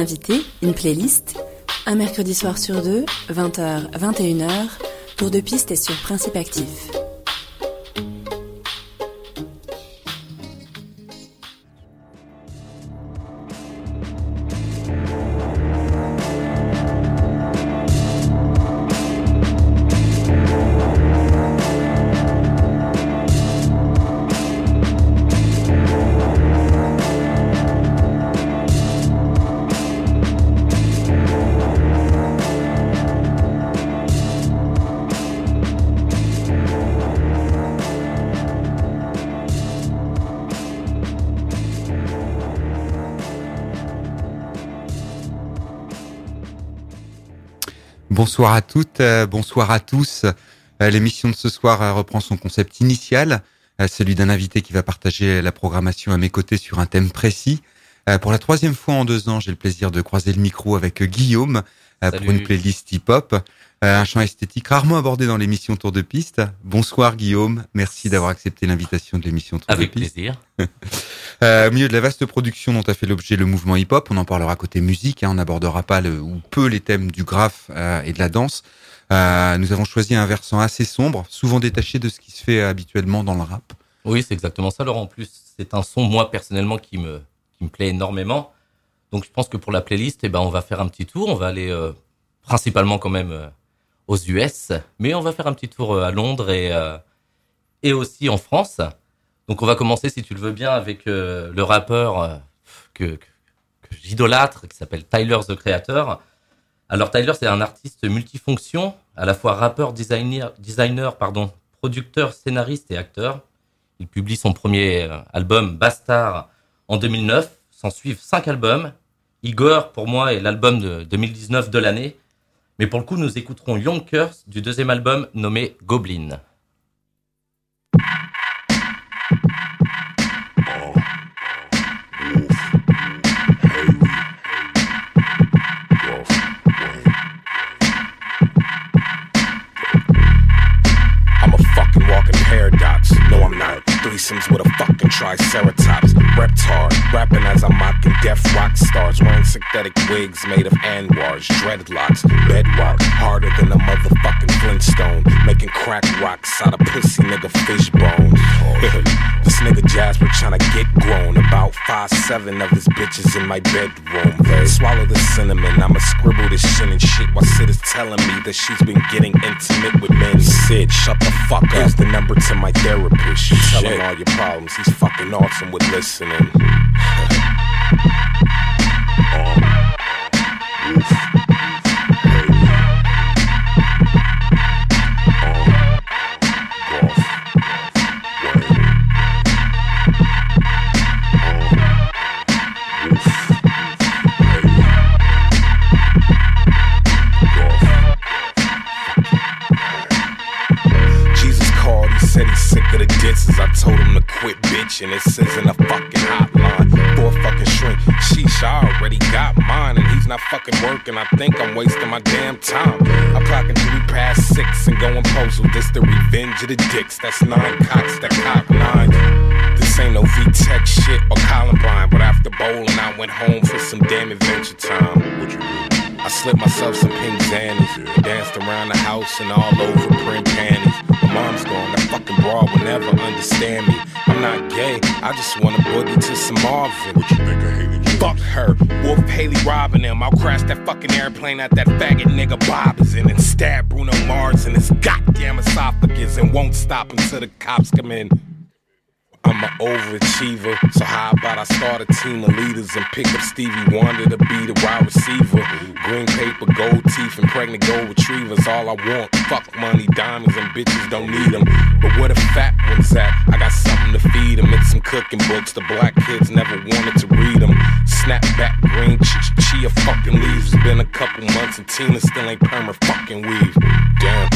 invité, une playlist, un mercredi soir sur deux, 20h, 21h, tour de piste est sur Principe Actif. Bonsoir à toutes, bonsoir à tous. L'émission de ce soir reprend son concept initial, celui d'un invité qui va partager la programmation à mes côtés sur un thème précis. Pour la troisième fois en 2 ans, j'ai le plaisir de croiser le micro avec Guillaume pour une playlist hip-hop, un champ esthétique rarement abordé dans l'émission Tour de Piste. Bonsoir Guillaume, merci d'avoir accepté l'invitation de l'émission Tour de Piste. Avec plaisir. Au milieu de la vaste production dont a fait l'objet le mouvement hip-hop, on en parlera côté musique, on n'abordera pas ou peu les thèmes du graphe et de la danse. Nous avons choisi un versant assez sombre, souvent détaché de ce qui se fait habituellement dans le rap. Oui, c'est exactement ça, Laurent. En plus, c'est un son, moi, personnellement, qui me plaît énormément. Donc, je pense que pour la playlist, on va faire un petit tour. On va aller principalement quand même aux US, mais on va faire un petit tour à Londres et aussi en France. Donc, on va commencer, si tu le veux bien, avec le rappeur que j'idolâtre, qui s'appelle Tyler, The Creator. Alors, Tyler, c'est un artiste multifonction, à la fois rappeur, designer, producteur, scénariste et acteur. Il publie son premier album, Bastard, en 2009. S'en suivent 5 albums. Igor, pour moi, est l'album de 2019 de l'année. Mais pour le coup, nous écouterons Young Curse du 2e album nommé Goblin. Paradox, no I'm not. Threesomes with a fucking triceratops. Repped hard, rapping as I'm mocking deaf rock stars. Wearing synthetic wigs made of anwars, dreadlocks, bedrock, harder than a motherfucking Flintstone. Making crack rocks out of pussy nigga fish bones. This nigga Jasper tryna get grown. About 5'7" of his bitches in my bedroom. Swallow the cinnamon, I'ma scribble this shit and shit while Sid is telling me that she's been getting intimate with men. Sid, shut the fuck up. Here's the number to my therapist. You tell him all your problems, he's fucking awesome with listening. Said he's sick of the disses. I told him to quit bitching. It says in a fucking hotline for a fucking shrink. Sheesh, I already got mine, and he's not fucking working. I think I'm wasting my damn time. I'm clocking 3 past 6 and going postal. This the revenge of the dicks. That's 9 cocks that cock 9. This ain't no V-Tech shit or Columbine, but after bowling, I went home for some damn adventure time. What you do? I slipped myself some pink Xannies, danced around the house and all over print panties. My mom's gone, that fucking broad will never understand me. I'm not gay, I just wanna boogie to some Marvin. What you think I hated you? Fuck her, Wolf Haley robbing him. I'll crash that fucking airplane at that faggot nigga Bob is in and stab Bruno Mars in his goddamn esophagus and won't stop until the cops come in. I'm an overachiever, so how about I start a team of leaders and pick up Stevie Wonder to be the wide receiver. Green paper, gold teeth, and pregnant gold retrievers, all I want. Fuck money, diamonds, and bitches don't need them. But where the fat ones at? I got something to feed them. It's some cooking books, the black kids never wanted to read them. Snapback, green, chia fucking leaves. It's been a couple months and Tina still ain't perma fucking weave. Damn.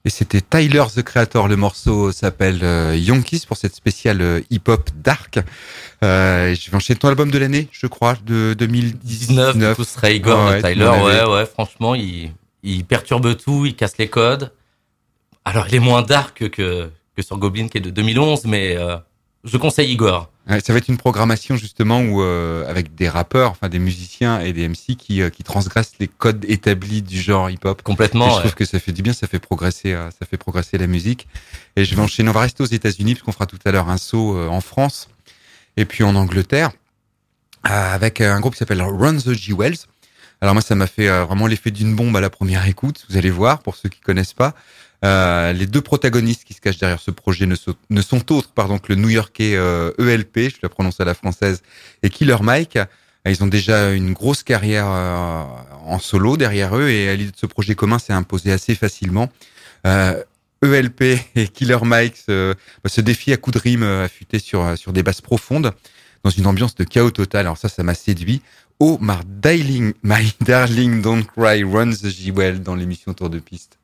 Et c'était Tyler, the Creator. Le morceau s'appelle Yonkis pour cette spéciale hip-hop dark. Je vais enchaîner ton album de l'année, je crois, de 2019. Du coup, ce serait Igor de Tyler. Ouais, franchement, il perturbe tout, il casse les codes. Alors, il est moins dark que sur Goblin, qui est de 2011, mais je conseille Igor. Ouais, ça va être une programmation justement où avec des rappeurs, enfin des musiciens et des MC qui transgressent les codes établis du genre hip-hop. Complètement. Et je trouve que ça fait du bien, ça fait progresser la musique. Et je vais enchaîner. On va rester aux États-Unis parce qu'on fera tout à l'heure un saut en France et puis en Angleterre avec un groupe qui s'appelle Run the Jewels. Alors moi, ça m'a fait vraiment l'effet d'une bombe à la première écoute. Vous allez voir pour ceux qui connaissent pas. Les deux protagonistes qui se cachent derrière ce projet ne sont autres que le New-Yorkais ELP, je la prononce à la française, et Killer Mike. Ils ont déjà une grosse carrière en solo derrière eux et l'idée de ce projet commun s'est imposée assez facilement. ELP et Killer Mike se défient à coups de rimes affûtés sur des basses profondes dans une ambiance de chaos total. Alors ça m'a séduit. Oh, my darling, don't cry, run the Jewel dans l'émission Tour de Piste.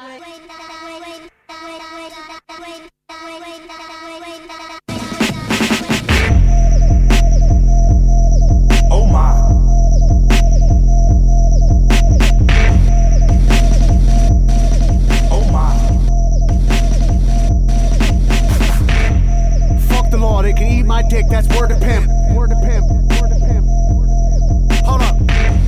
Dick, that's word to pimp. Word to pimp. Word to pimp. Hold up.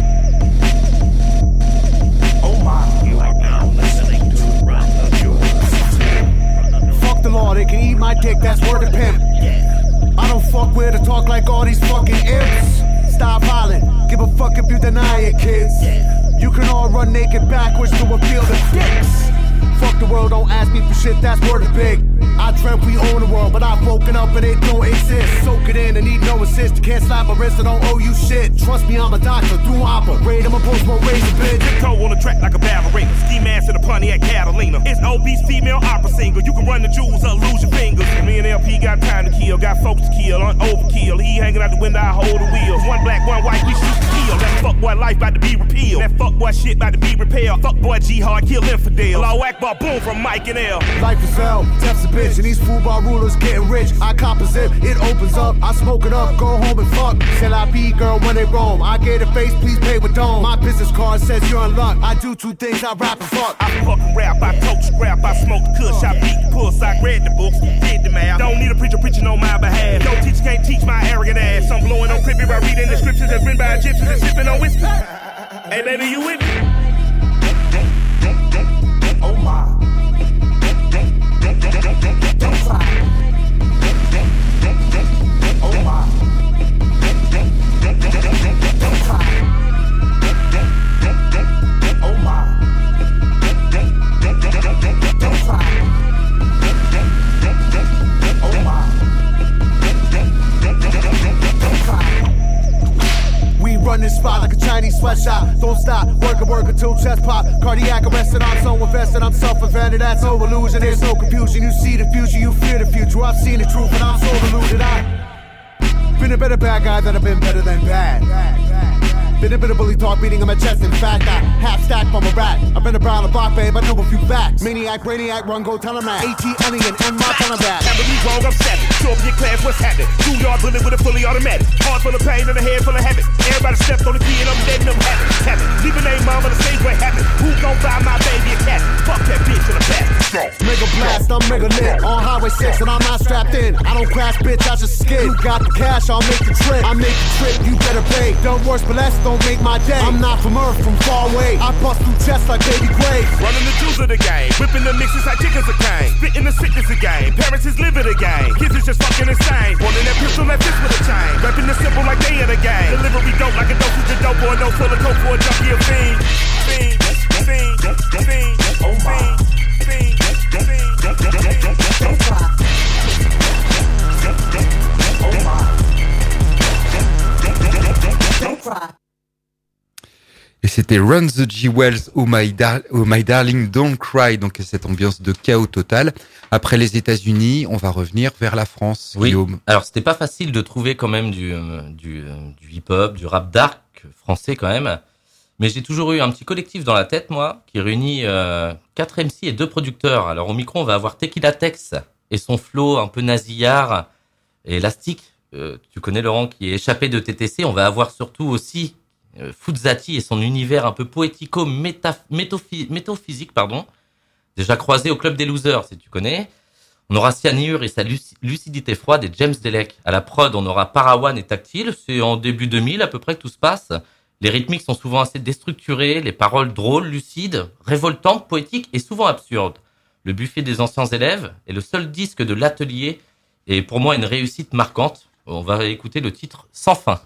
Oh my. You are now listening to Run the Jewels. Fuck the law, they can eat my dick, that's word to pimp. I don't fuck with or talk like all these fucking imps. Stop hollering, give a fuck if you deny it, kids. You can all run naked backwards to appeal to dicks. Fuck the world, don't ask me for shit, that's word to big. I dreamt we own the world, but I've woken up and it don't exist. Soak it in and need no assist. You can't slap my wrist, I don't owe you shit. Trust me, I'm a doctor, through operate. I'm a post-war razor bitch. Tiptoe on the track like a ballerina. Ski mask in a Pontiac Catalina. It's obese female opera singer. You can run the jewels or lose your fingers. Me and LP got time to kill, got folks to kill, on overkill. He hanging out the window, I hold the wheels. One black, one white, we shoot to kill. That fuckboy life about to be repealed. That fuckboy shit about to be repaired. Fuckboy G-Hard, kill infidel. Law Akbar, boom from Mike and L. Life is hell, death's a bitch, and these football rulers getting rich. I composite, it opens up, I smoke it up, go home and fuck. Till I be girl when they roam. I gave a face, please pay with dome. My business card says you're in luck. I do two things, I rap and fuck. I fucking rap, I coach scrap, I smoke the kush, I beat the puss, I read the books, did the math. Don't need a preacher preaching on my behalf. No teacher can't teach my arrogant ass. I'm blowing on crippy by reading the scriptures that's written by Egyptians and sipping on whiskey. Hey baby, you with me? Oh my. Don't cry. Oh my. Don't cry. Oh my. Don't cry. Oh my. Don't cry. We run this spot like a Chinese sweatshop. Don't stop, work until chest pop. Cardiac arrested, I'm so invested, I'm self-invented. That's no illusion, there's no confusion. You see the future, you fear the future. I've seen the truth and I'm so deluded. I've been a better bad guy than I've been better than bad. Been a bit of bully talk, beating on my chest. In fact, I half stack from a rat. I've been around the block, babe, I know a few facts. Maniac, brainiac, run, go tell him that. AT, onion, and my ton of that. Never be wrong, I'm savage. Show up in your class, what's happening? 2-yard bullet with a fully automatic. Heart full of pain and a head full of habit. Everybody stepped on the key and I'm dead and I'm happy. Leave a name mom on the stage where it happened. Who gon' buy my baby a cat? Fuck that bitch in the back. Mega blast, I'm mega lit. On Highway 6 and I'm not strapped in. I don't crash, bitch, I just skid. You got the cash, I'll make the trip. I make the trip, you better pay. Don't worse, but less, don't make my day. I'm not from Earth, from far away. I bust through chests like baby Grave. Running the jewels of the game. Whipping the mixes like chickens a cane. Spitting the sickness of game. Parents is living the game. Kids is just fucking insane. Holding that pistol like this with a chain. Rapping the simple like they in the game. Delivery dope like a dosage of dope or a no full of coke for a junkie of fiend. Fiend, fiend, fiend, oh my. Fiend, fiend, don't cry. Oh my. Don't cry. Et c'était Run the Jewels, oh my darling, don't cry. Donc cette ambiance de chaos total. Après les États-Unis, on va revenir vers la France. Oui. Guillaume. Alors c'était pas facile de trouver quand même du hip-hop, du rap dark français quand même. Mais j'ai toujours eu un petit collectif dans la tête, moi, qui réunit 4 MC et 2 producteurs. Alors au micro, on va avoir Tequila Tex et son flow un peu nasillard et élastique. Tu connais Laurent, qui est échappé de TTC. On va avoir surtout aussi Fuzati et son univers un peu poético-métaphysique, déjà croisé au Club des Losers, si tu connais. On aura Cyanure et sa lucidité froide et James Delec. À la prod, on aura Parawan et Tactile. C'est en début 2000 à peu près que tout se passe. Les rythmiques sont souvent assez déstructurées, les paroles drôles, lucides, révoltantes, poétiques et souvent absurdes. Le buffet des anciens élèves est le seul disque de l'atelier et pour moi une réussite marquante. On va écouter le titre Sans fin.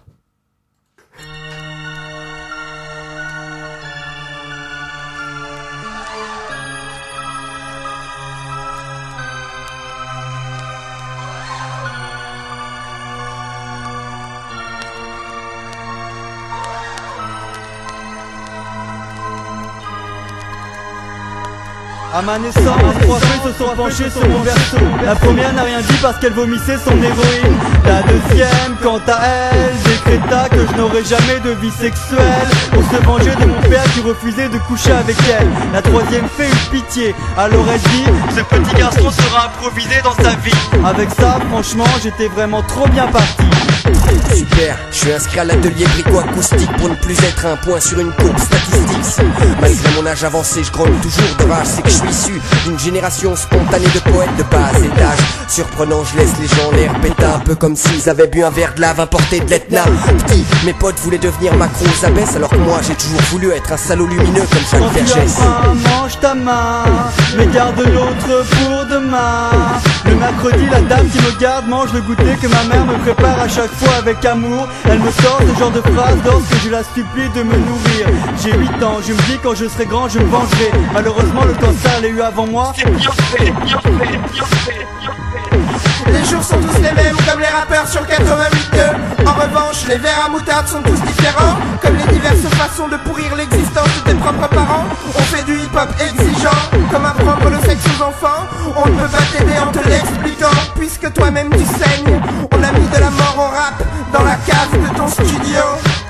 À ma naissance, 3 fées se sont penchées sur mon berceau. La première n'a rien dit parce qu'elle vomissait son héroïne. La deuxième, quant à elle, décréta que je n'aurais jamais de vie sexuelle, pour se venger de mon père qui refusait de coucher avec elle. La troisième fée eut pitié, alors elle dit: ce petit garçon sera improvisé dans sa vie. Avec ça, franchement, j'étais vraiment trop bien parti. Super, je suis inscrit à l'atelier brico-acoustique pour ne plus être un point sur une courbe statistique. Malgré mon âge avancé, je grogne toujours de rage. C'est que je suis issu d'une génération spontanée de poètes de bas étage. Surprenant, je laisse les gens en l'air péta, un peu comme s'ils avaient bu un verre de lave importé de l'Etna. Petit, mes potes voulaient devenir macro aux abesses, alors que moi j'ai toujours voulu être un salaud lumineux comme Jacques Vergès. Mange ta main, mais garde l'autre pour demain. Le mercredi, la dame qui me garde mange le goûter que ma mère me prépare à chaque fois avec amour. Elle me sort ce genre de phrase lorsque je la supplie de me nourrir. J'ai 8 ans, je me dis quand je serai grand je me vengerai. Malheureusement le cancer l'a eu avant moi. C'est bien fait, bien fait, bien fait, bien fait. Les jours sont tous les mêmes comme les rappeurs sur 88.2. En revanche, les verres à moutarde sont tous différents, comme les diverses façons de pourrir l'existence de tes propres parents. On fait du hip-hop exigeant, comme apprendre le sexe aux enfants. On ne peut pas t'aider en te l'expliquant, puisque toi-même tu saignes. On a mis de la mort en rap dans la cave de ton studio.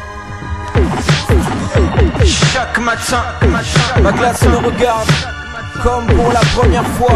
Chaque matin, ma classe me regarde comme pour la première fois.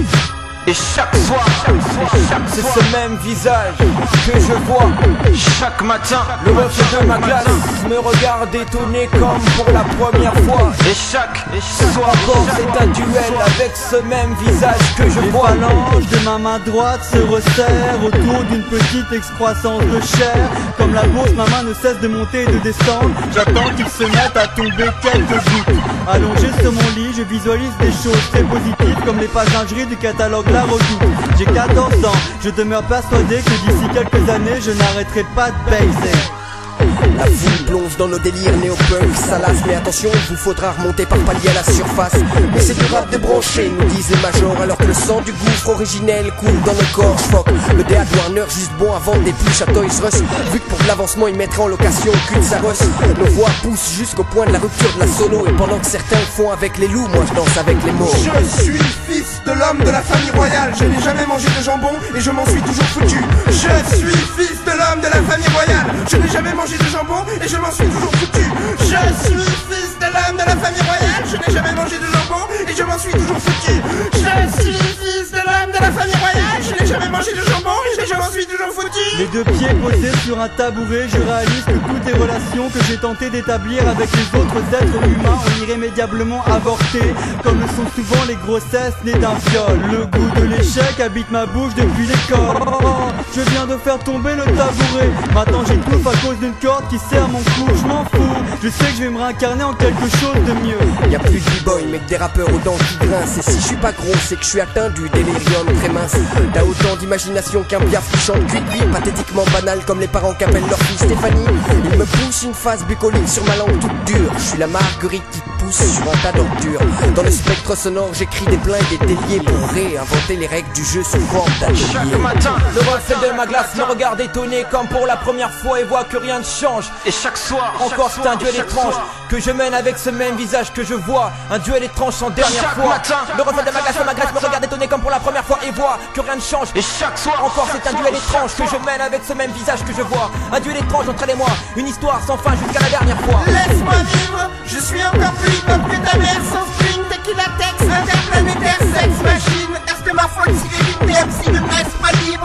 Et chaque soir, c'est ce même visage que je vois. Chaque matin, le reflet de ma classe me regarde étonné comme pour la première fois. Et chaque soir encore, c'est un duel avec ce même visage que je vois. Les phalanges de ma main droite se resserrent autour d'une petite excroissance de chair. Comme la bourse, ma main ne cesse de monter et de descendre. J'attends qu'il se mette à tomber quelques gouttes. Allongé sur mon lit, je visualise des choses très positives, comme les pages lingerie du catalogue La Redoute. J'ai 14 ans, je demeure persuadé que d'ici quelques années je n'arrêterai pas de baiser. La foule plonge dans nos délires néo-punk salaces. Mais attention, il vous faudra remonter par palier à la surface. Mais c'est du rap débranché, nous disent les majors, alors que le sang du gouffre originel coule dans nos corps. J'foque le DA de Warner juste bon à vendre des pluches à Toys R Us. Vu que pour de l'avancement ils mettraient en location le cul de sa gosse. Nos voix poussent jusqu'au point de la rupture de la sono. Et pendant que certains le font avec les loups, moi je danse avec les mots. Je suis fils de l'homme de la famille royale. Je n'ai jamais mangé de jambon et je m'en suis toujours foutu. Je suis fils de l'homme de la famille royale. Je n'ai jamais mangé de jambon et je m'en suis toujours foutu. Je suis fils de l'homme de la famille royale. Je n'ai jamais mangé de jambon et je m'en suis toujours foutu. Je suis fils de l'homme de la famille royale. Je n'ai jamais mangé de jambon et je m'en suis toujours foutu. Les deux pieds posés sur un tabouret, je réalise que toutes les relations que j'ai tenté d'établir avec les autres êtres humains ont irrémédiablement avorté, comme le sont souvent les grossesses nées d'un viol. Le goût de l'échec habite ma bouche depuis l'école. Je viens de faire tomber le tabouret. Maintenant j'étouffe à cause d'une corde qui serre mon cou. Je m'en fous, je sais que je vais me réincarner en quelque chose de mieux. Y'a plus de b-boy mais que des rappeurs aux dents qui grincent. Et si je suis pas gros, c'est que je suis atteint du délirium très mince. T'as autant d'imagination qu'un piaf qui chante cuit-cuit, pathétiquement banal comme les parents qu'appellent leur fille Stéphanie. Il me pousse une phase bucolique sur ma langue toute dure. Je suis la marguerite qui pousse tous sur un tas d'ordures. Dans le spectre sonore, j'écris des blindes et des déliés pour réinventer les règles du jeu sous forme d'atelier. Chaque matin, le reflet de ma glace me regarde étonné comme pour la première fois et voit que rien ne change. Et chaque soir, encore c'est un duel étrange que je mène avec ce même visage que je vois. Un duel étrange sans dernière fois. Le reflet de ma glace me regarde étonné comme pour la première fois et voit que rien ne change. Et chaque soir, encore c'est un duel étrange que je mène avec ce même visage que je vois. Un duel étrange entre elle et moi, une histoire sans fin jusqu'à la dernière fois. Laisse-moi vivre, je suis encore plus hip-hop que ta mère. Sans string, tequila tex, interplanétaire, sex machine. Est-ce que ma faute si éviter si ne me laisse pas libre?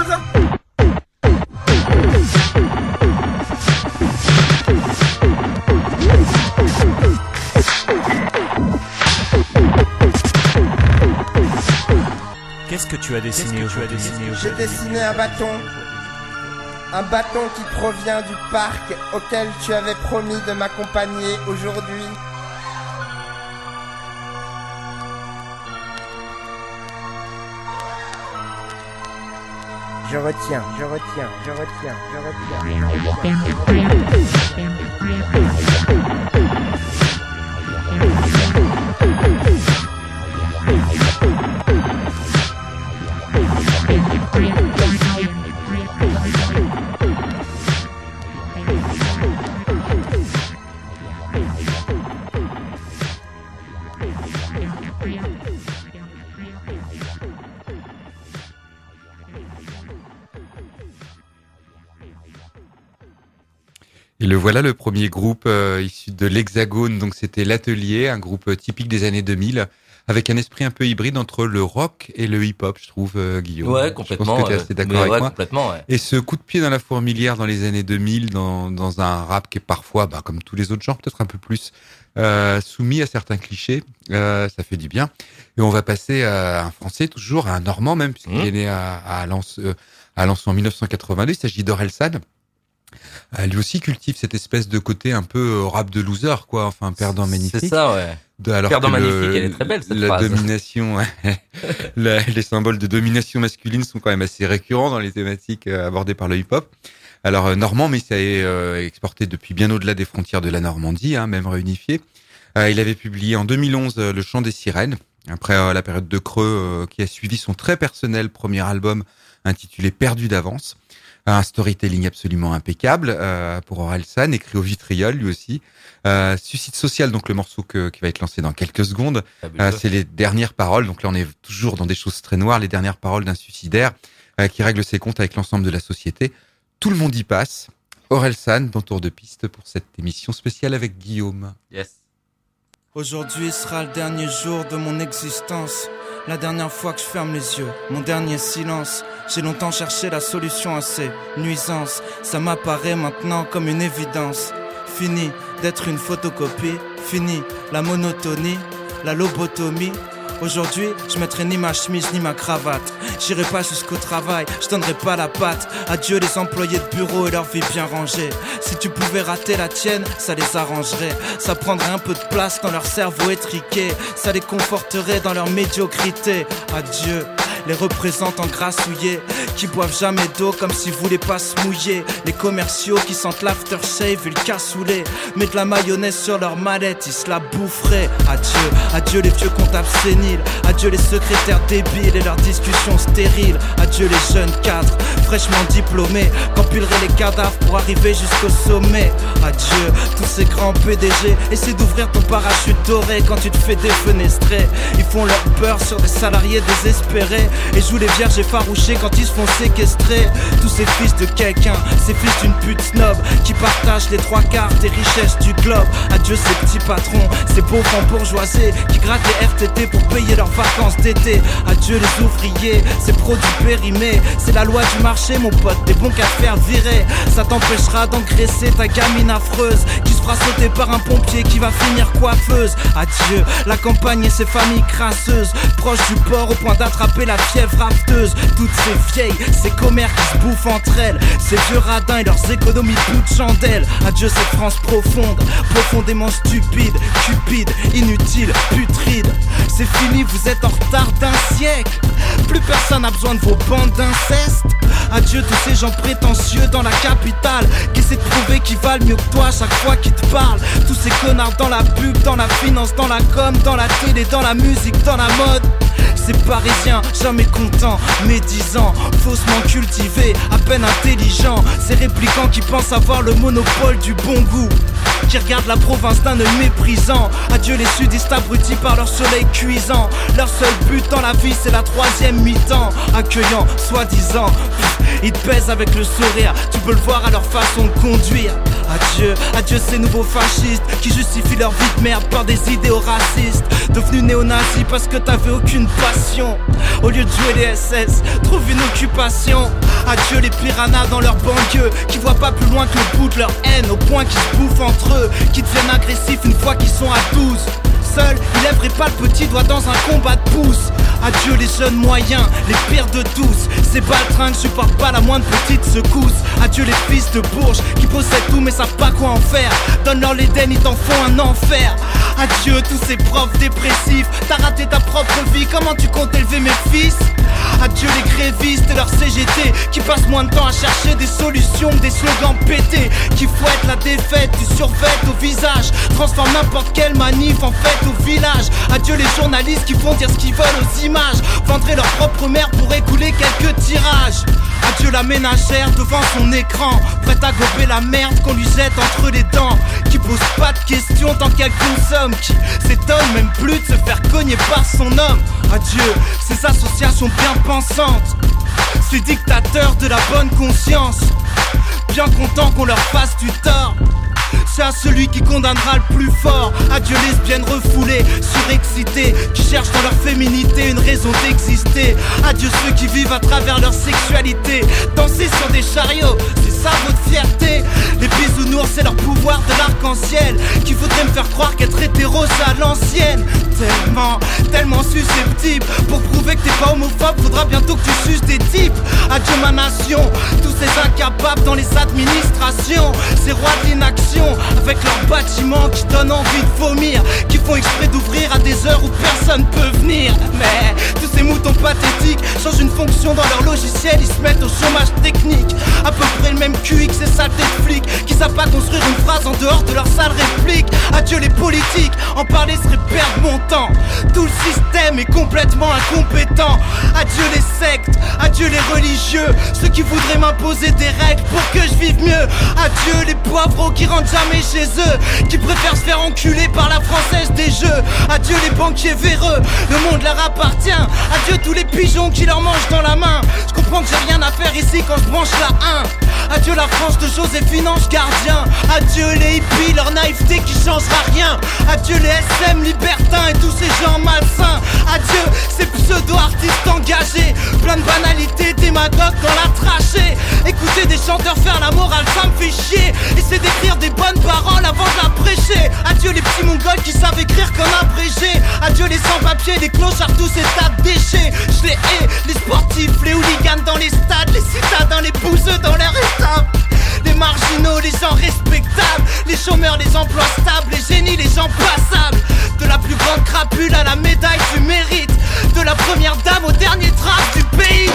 Qu'est-ce que tu as dessiné aujourd'hui? J'ai dessiné un bâton. Un bâton qui provient du parc auquel tu avais promis de m'accompagner aujourd'hui. Je retiens. Et le voilà, le premier groupe issu de l'Hexagone, donc c'était l'Atelier, un groupe typique des années 2000, avec un esprit un peu hybride entre le rock et le hip-hop, je trouve, Guillaume. Ouais, complètement. Je pense que tu es assez d'accord avec moi. Complètement, ouais. Et ce coup de pied dans la fourmilière dans les années 2000, dans un rap qui est parfois, comme tous les autres genres, peut-être un peu plus soumis à certains clichés, ça fait du bien. Et on va passer à un Français, toujours, à un Normand même, puisqu'il est né à Lens en 1982, il s'agit d'Orelsan. Lui aussi cultive cette espèce de côté un peu rap de loser, quoi. Enfin, perdant magnifique. C'est ça, ouais. Alors perdant magnifique, elle est très belle, cette phrase. Domination, les symboles de domination masculine sont quand même assez récurrents dans les thématiques abordées par le hip-hop. Alors, normand, mais ça est exporté depuis bien au-delà des frontières de la Normandie, même réunifié. Il avait publié en 2011 Le Chant des Sirènes, après la période de creux qui a suivi son très personnel premier album intitulé Perdu d'avance. Un storytelling absolument impeccable pour Orelsan, écrit au vitriol lui aussi. Suicide social, donc le morceau qui va être lancé dans quelques secondes. C'est les dernières paroles, donc là on est toujours dans des choses très noires, les dernières paroles d'un suicidaire qui règle ses comptes avec l'ensemble de la société. Tout le monde y passe. Orelsan dans Tour de Piste pour cette émission spéciale avec Guillaume. Yes. Aujourd'hui sera le dernier jour de mon existence. La dernière fois que je ferme les yeux, mon dernier silence. J'ai longtemps cherché la solution à ces nuisances. Ça m'apparaît maintenant comme une évidence. Fini d'être une photocopie. Fini la monotonie, la lobotomie. Aujourd'hui, je mettrai ni ma chemise ni ma cravate. J'irai pas jusqu'au travail, je donnerai pas la patte. Adieu les employés de bureau et leur vie bien rangée. Si tu pouvais rater la tienne, ça les arrangerait. Ça prendrait un peu de place dans leur cerveau étriqué. Ça les conforterait dans leur médiocrité. Adieu les représentants grassouillés qui boivent jamais d'eau comme s'ils voulaient pas se mouiller. Les commerciaux qui sentent l'aftershave et le cassoulet. Mettent la mayonnaise sur leur mallette, ils se la boufferaient. Adieu, adieu les vieux comptables séniles. Adieu les secrétaires débiles et leurs discussions stériles. Adieu les jeunes cadres fraîchement diplômés qu'empileraient les cadavres pour arriver jusqu'au sommet. Adieu tous ces grands PDG. Essaie d'ouvrir ton parachute doré quand tu te fais défenestrer. Ils font leur beurre sur des salariés désespérés et jouent les vierges effarouchées quand ils se font séquestrer. Tous ces fils de quelqu'un, ces fils d'une pute snob qui partagent les 3/4 des richesses du globe. Adieu ces petits patrons, ces pauvres bourgeoisés qui grattent les RTT pour payer leurs vacances d'été. Adieu les ouvriers, ces produits périmés. C'est la loi du marché mon pote, des bons qu'à faire virer. Ça t'empêchera d'engraisser ta gamine affreuse qui se fera sauter par un pompier qui va finir coiffeuse. Adieu la campagne et ses familles crasseuses, proches du port au point d'attraper la fièvre rafteuse. Toutes ces vieilles, ces commères qui se bouffent entre elles, ces vieux radins et leurs économies promis bout de chandelle. Adieu cette France profonde, profondément stupide, cupide, inutile, putride. C'est fini, vous êtes en retard d'un siècle. Plus personne n'a besoin de vos bandes d'inceste. Adieu tous ces gens prétentieux dans la capitale qui essaient de prouver qu'ils valent mieux que toi chaque fois qu'ils te parlent. Tous ces connards dans la pub, dans la finance, dans la com, dans la télé, dans la musique, dans la mode. Ces Parisiens, jamais contents, médisants, faussement cultivés, à peine intelligents. Ces réplicants qui pensent avoir le monopole du bon goût, qui regardent la province d'un œil méprisant. Adieu les sudistes abrutis par leur soleil cuisant. Leur seul but dans la vie c'est la troisième mi-temps. Accueillant, soi-disant, ils te baisent avec le sourire. Tu peux le voir à leur façon de conduire. Adieu, adieu ces nouveaux fascistes qui justifient leur vie de merde par des idéaux racistes. Devenus néo-nazis parce que t'avais aucune passion. Au lieu de jouer les SS, trouve une occupation. Adieu les piranhas dans leur banlieue qui voient pas plus loin que le bout de leur haine, au point qu'ils se bouffent entre eux, qui deviennent agressifs une fois qu'ils sont à 12. Seul, il lèverait pas le petit doigt dans un combat de pouce. Adieu les jeunes moyens, les pires de tous. Ces baltringues supportent pas la moindre petite secousse. Adieu les fils de Bourges qui possèdent tout mais savent pas quoi en faire. Donne-leur l'Éden, ils t'en font un enfer. Adieu tous ces profs dépressifs. T'as raté ta propre vie, comment tu comptes élever mes fils? Adieu les grévistes et leur CGT qui passent moins de temps à chercher des solutions que des slogans pétés, qui fouettent la défaite du survêt au visage, transforment n'importe quelle manif en fête au village. Adieu les journalistes qui font dire ce qu'ils veulent aux images, vendraient leur propre mère pour écouler quelques tirages. Adieu la ménagère devant son écran, prête à gober la merde qu'on lui jette entre les dents, qui pose pas de questions tant qu'elle consomme, qui s'étonne même plus de se faire cogner par son homme. Adieu ces associations bien pensantes, ces dictateurs de la bonne conscience, bien contents qu'on leur fasse du tort. C'est à celui qui condamnera le plus fort. Adieu lesbiennes refoulées, surexcitées, qui cherchent dans leur féminité une raison d'exister. Adieu ceux qui vivent à travers leur sexualité. Danser sur des chariots, c'est ça votre fierté. Les bisounours c'est leur pouvoir de l'arc-en-ciel, qui voudrait me faire croire qu'être hétéro c'est à l'ancienne. Tellement susceptible, pour prouver que t'es pas homophobe faudra bientôt que tu suces des types. Adieu ma nation, tous ces incapables dans les administrations, ces rois de l'inaction, avec leurs bâtiments qui donnent envie de vomir, qui font exprès d'ouvrir à des heures où personne peut venir. Mais tous ces moutons pathétiques changent une fonction dans leur logiciel, ils se mettent au chômage technique. À peu près le même QI que ces saletés de flics qui savent pas construire une phrase en dehors de leur sale réplique. Adieu les politiques, en parler serait perdre mon temps. Tout le système est complètement incompétent. Adieu les sectes, adieu les religieux, ceux qui voudraient m'imposer des règles pour que je vive mieux. Adieu les poivreaux qui rentrent jamais chez eux, qui préfèrent se faire enculer par la française des jeux. Adieu les banquiers véreux, le monde leur appartient. Adieu tous les pigeons qui leur mangent dans la main. Je comprends que j'ai rien à faire ici quand je branche la 1. Adieu la France de Joséphine Ange Gardien. Adieu les hippies, leur naïveté qui changera rien. Adieu les SM libertins et tous ces gens malsains. Adieu ces pseudo-artistes engagés, plein de banalités, démagogues dans la trachée. Écouter des chanteurs faire la morale, ça me fait chier. Essayer d'écrire des bonnes paroles avant de la prêcher. Adieu les petits mongols qui savent écrire comme abrégé. Adieu les sans-papiers, les clochards, tous ces tas de déchets. Je les hais, les sportifs, les hooligans dans les stades, les citadins, les bouseux dans leur étable. Les marginaux, les gens respectables, les chômeurs, les emplois stables, les génies, les gens passables. De la plus grande crapule à la médaille du mérite, de la première dame au dernier trace du pays.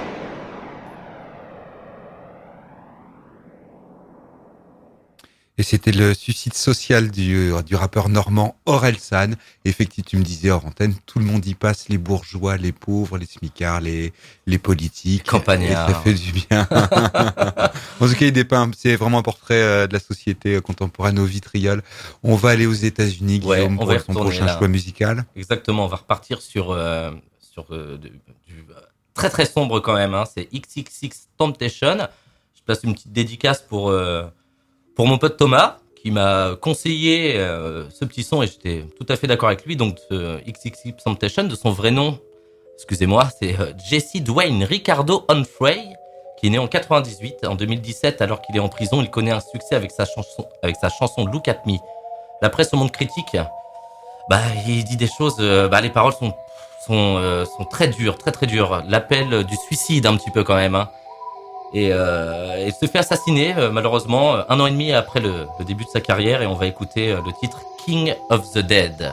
Et c'était le suicide social du rappeur normand Orelsan. Effectivement, tu me disais hors antenne, tout le monde y passe, les bourgeois, les pauvres, les smicards, les politiques. Campagnards. Et ça fait du bien. En tout cas, il dépeint, c'est vraiment un portrait de la société contemporaine au vitriol. On va aller aux États-Unis, Guillaume, pour son prochain choix musical. Exactement, on va repartir sur du très très sombre quand même. Hein. C'est XXX Temptation. Je place une petite dédicace pour mon pote Thomas, qui m'a conseillé ce petit son, et j'étais tout à fait d'accord avec lui. Donc, XXX Temptation, de son vrai nom, excusez-moi, c'est Jesse Dwayne Ricardo Onfray, qui est né en 98. En 2017, alors qu'il est en prison, il connaît un succès avec sa chanson Look at Me. La presse au monde critique, il dit des choses, les paroles sont très dures, très très dures. L'appel du suicide un petit peu quand même, hein. Et il se fait assassiner malheureusement 1 an et demi après le début de sa carrière, et on va écouter le titre King of the Dead.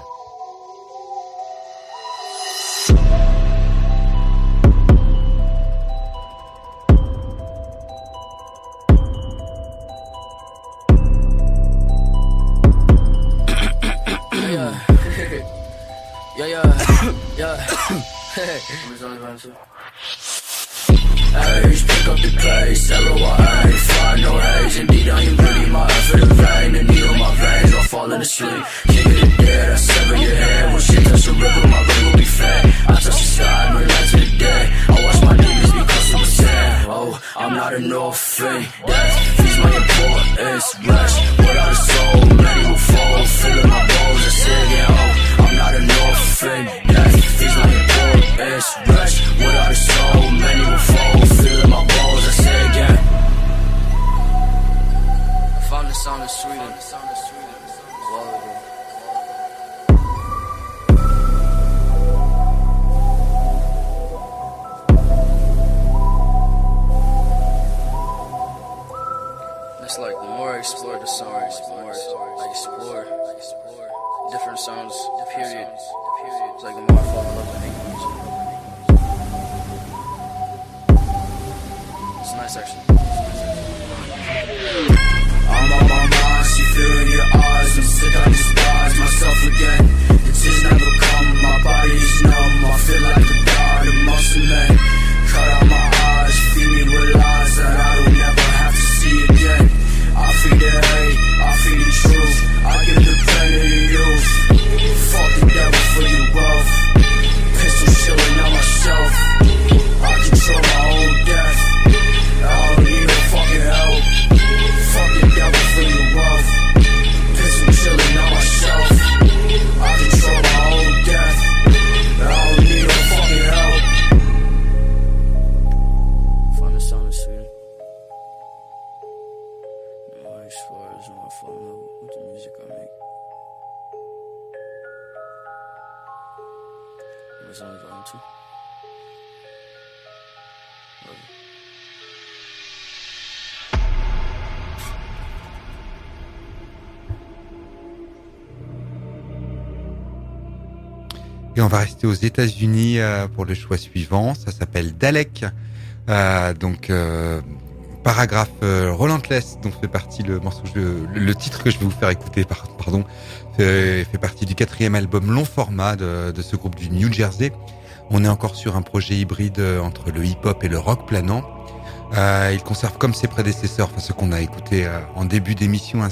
Hey, pick up the pace, everyone ain't fly, no haze. Indeed, I am really my effort in vain. The needle in my veins, I'm falling asleep. King of the dead, I sever your head. When shit touch the river, my ring will be fed. I touch the sky, burn light to the day. I watch my demons become super sad. Oh, I'm not an orphan. Death feeds my importance. Rest without a soul, many will fall. Filling my bones, I say again, oh, I'm not an orphan. Death feeds my importance. Rest without a soul, many will fall. Feeling my balls, I say again. I found the sound of Sweden. It's like the more I explore the songs, the more I explore different sounds, period. It's like the more I fall in love with making music. It's nice actually. I'm on my mind, see fear in your eyes. I'm sick, I despise myself again. The tears never come, my body's numb. I feel like a god amongst the men. Cut out my eyes, feed me with lies that I don't ever have to see again. I feed the hate, I feed the truth. I give the pain to the youth. Fuck the devil for your wealth. Pistol chilling on myself. I control my own death. I don't need no fucking help. Fuck the devil for your wealth. Pistol chilling on myself. I control my own death. I don't need no fucking help. Find the sound of Sweden. The more I explore, the more I fall in love with the music I make. It's only volume 2. Love it. Et on va rester aux États-Unis pour le choix suivant. Ça s'appelle Dalek. Paragraphe Relentless, dont fait partie le morceau, le titre que je vais vous faire écouter, fait partie du 4e album long format de ce groupe du New Jersey. On est encore sur un projet hybride entre le hip-hop et le rock planant. Il conserve comme ses prédécesseurs, enfin ce qu'on a écouté en début d'émission, un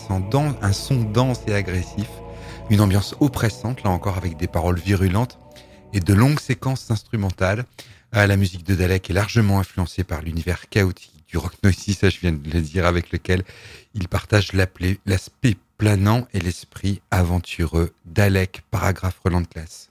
son dense et agressif, une ambiance oppressante, là encore avec des paroles virulentes et de longues séquences instrumentales. La musique de Dalek est largement influencée par l'univers chaotique du rock noisy, ça je viens de le dire, avec lequel il partage l'aspect planant et l'esprit aventureux. Dalek, paragraphe Relentless.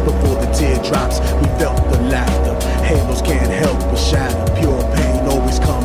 drops, we felt the laughter. Halos can't help but shatter. Pure pain always comes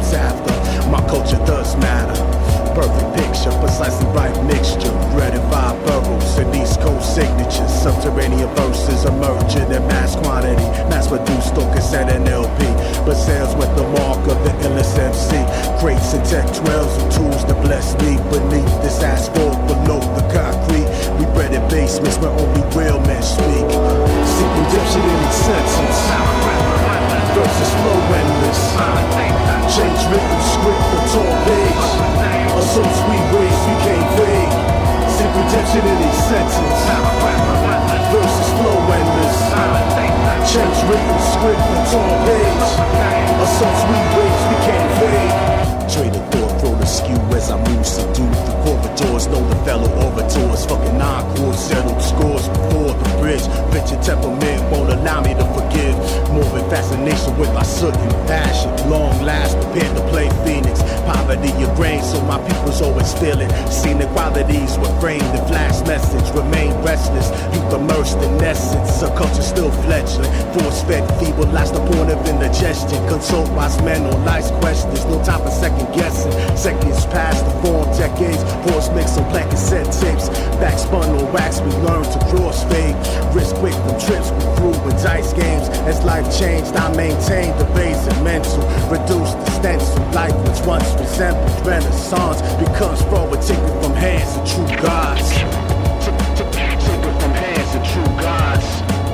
matter. Perfect picture, precisely right mixture. Red and five boroughs and East Coast signatures. Subterranean verses emerging in mass quantity. Mass produced on cassette and LP. But sales with the mark of the illest MC. Crates and tech 12s and tools to bless me. Beneath this asphalt, below the concrete. We bred in basements where only real men speak. See redemption in its sentence. Verses flow endless. Change written script for tall page. Or so sweet ways became vague. See redemption in its sentence. Verses flow endless. Change written script for tall page. Or so sweet ways became vague. Train of thought thrown askew as I move subdued through corridors. Know the fellow orators. Fucking encore settled scores before the bridge. Bitch, your temperament won't allow me to forgive. More than fascination with my soot and passion. Long last, prepared to play Phoenix. Poverty ingrained, so my people's always feel it. Scenic qualities were framed in flash message. Remain restless, youth immersed in essence. A culture still fledgling. Force-fed, feeble, last the point of indigestion. Consult wise men on life's questions. No time for second guessing. Seconds past the form decades. Horse mix on black cassette tapes. Backspun on wax, we learned to crossfade. Risk quick from trips we through with dice games. As life changed, I maintained the basic mental. Reduced the stencil. Life which once resembled renaissance becomes forward, taken from hands of true gods. Taken from hands of true gods.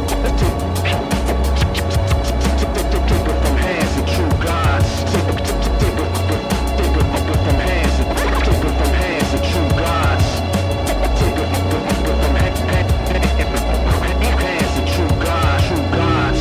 Taken from hands of true gods. Taken from hands of true gods. Taken from hands of true gods. True gods.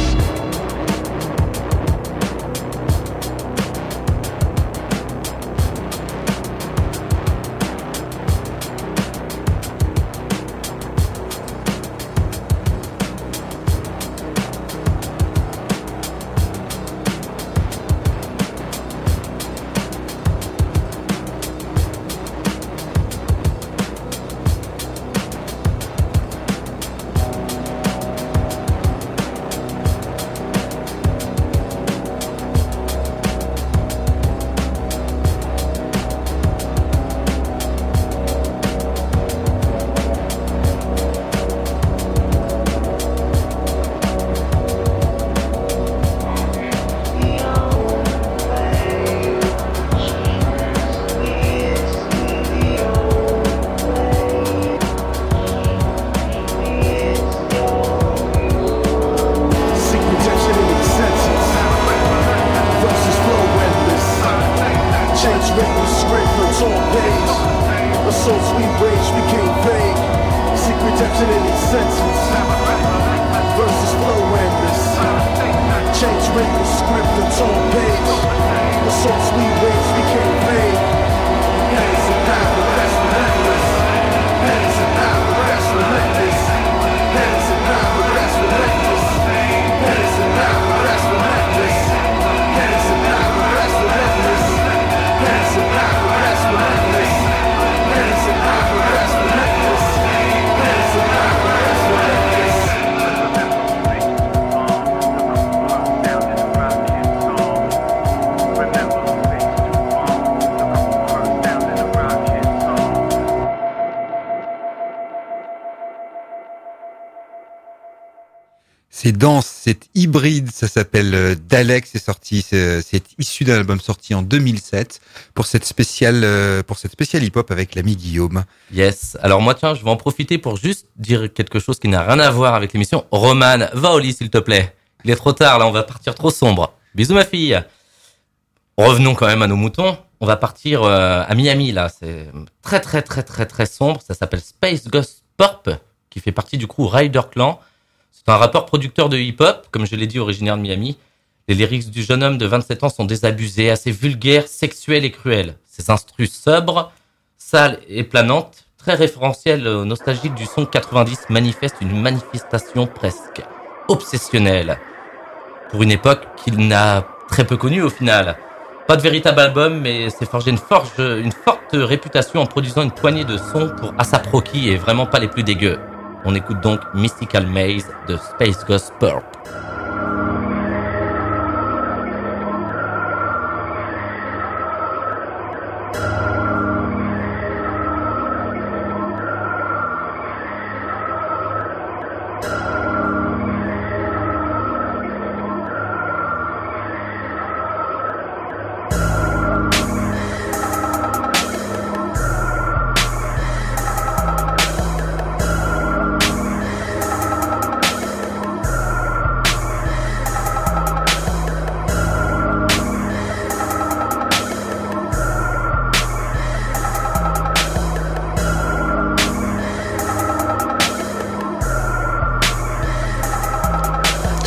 C'est dense, c'est hybride, ça s'appelle Dalek, c'est issu d'un album sorti en 2007 pour cette spéciale hip-hop avec l'ami Guillaume. Yes, alors moi tiens, je vais en profiter pour juste dire quelque chose qui n'a rien à voir avec l'émission. Roman, va au lit s'il te plaît. Il est trop tard là, on va partir trop sombre. Bisous ma fille. Revenons quand même à nos moutons. On va partir à Miami là, c'est très très très très très sombre, ça s'appelle Space Ghost Purp qui fait partie du crew Rider Clan. C'est un rappeur producteur de hip-hop, comme je l'ai dit, originaire de Miami. Les lyrics du jeune homme de 27 ans sont désabusés, assez vulgaires, sexuels et cruels. Ses instrus sobres, sales et planantes, très référentiels nostalgiques du son 90, manifestent une manifestation presque obsessionnelle. Pour une époque qu'il n'a très peu connue au final. Pas de véritable album, mais s'est forgé une forte réputation en produisant une poignée de sons pour ASAP Rocky et vraiment pas les plus dégueux. On écoute donc Mystical Maze de Space Ghost Purp.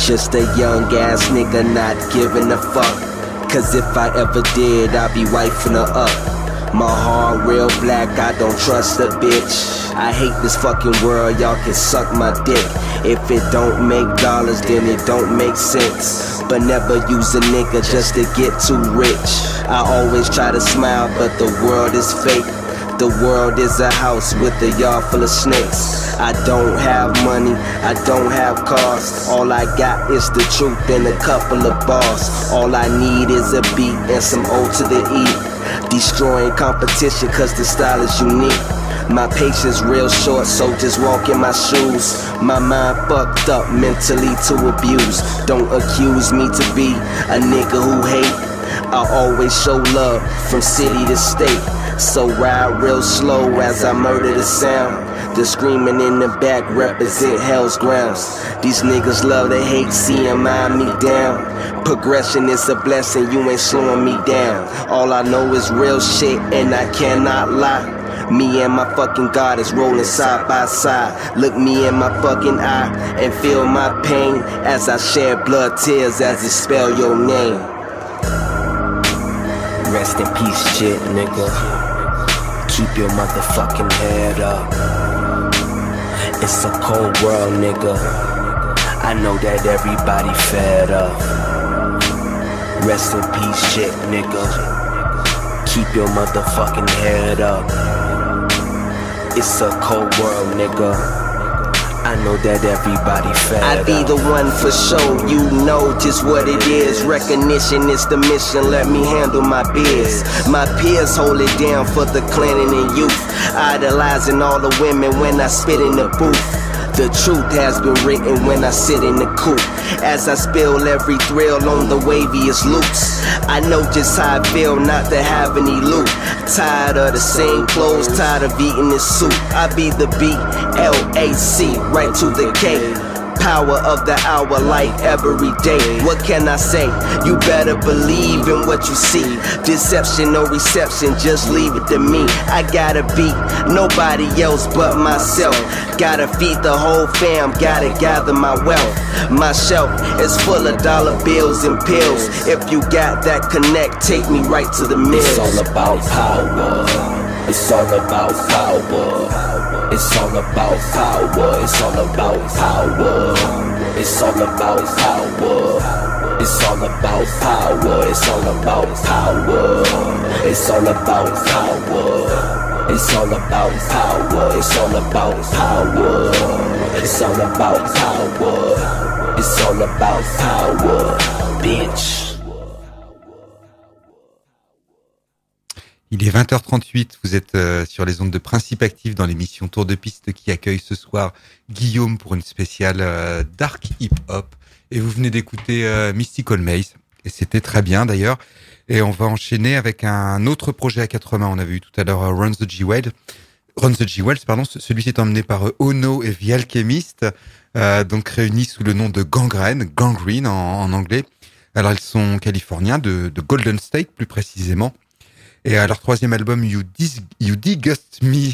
Just a young ass nigga not giving a fuck. Cause if I ever did, I'd be wifing her up. My heart real black, I don't trust a bitch. I hate this fucking world, y'all can suck my dick. If it don't make dollars, then it don't make sense. But never use a nigga just to get too rich. I always try to smile, but the world is fake. The world is a house with a yard full of snakes. I don't have money, I don't have cars. All I got is the truth and a couple of bars. All I need is a beat and some O to the E. Destroying competition cause the style is unique. My patience real short, so just walk in my shoes. My mind fucked up, mentally to abuse. Don't accuse me to be a nigga who hate. I always show love from city to state. So ride real slow as I murder the sound. The screaming in the back represent hell's grounds. These niggas love to hate, see 'em eye me down. Progression is a blessing, you ain't slowing me down. All I know is real shit and I cannot lie. Me and my fucking God is rolling side by side. Look me in my fucking eye and feel my pain as I shed blood tears as it spell your name. Rest in peace, shit, nigga. Keep your motherfucking head up. It's a cold world, nigga. I know that everybody fed up. Rest in peace, shit, nigga. Keep your motherfucking head up. It's a cold world, nigga. I know that everybody fed up. I be the one for sure, you know just what it is. Recognition is the mission, let me handle my biz. My peers hold it down for the clan and youth. Idolizing all the women when I spit in the booth. The truth has been written when I sit in the coupe. As I spill every thrill on the waviest loops. I know just how I feel not to have any loot. Tired of the same clothes, tired of eating this soup. I be the B-L-A-C, right to the K. Power of the hour like every day. What can I say? You better believe in what you see. Deception, no reception, just leave it to me. I gotta beat nobody else but myself. Gotta feed the whole fam, gotta gather my wealth. My shelf is full of dollar bills and pills. If you got that connect, take me right to the mill. It's all about power. It's all about power. It's all about power, it's all about power. It's all about power. It's all about power, it's all about power. It's all about power. It's all about power, it's all about power. It's all about power. It's all about power, bitch. Il est 20h38, vous êtes sur les ondes de Principe Actif dans l'émission Tour de Piste qui accueille ce soir Guillaume pour une spéciale dark hip-hop. Et vous venez d'écouter Mystical Maze, et c'était très bien d'ailleurs. Et on va enchaîner avec un autre projet à quatre mains. On avait vu tout à l'heure Run the G-Wells, celui-ci est emmené par Ono et The Alchemist, donc réunis sous le nom de Gangrene en anglais. Alors ils sont californiens, de Golden State plus précisément. Et à leur troisième album, You Disgust Me,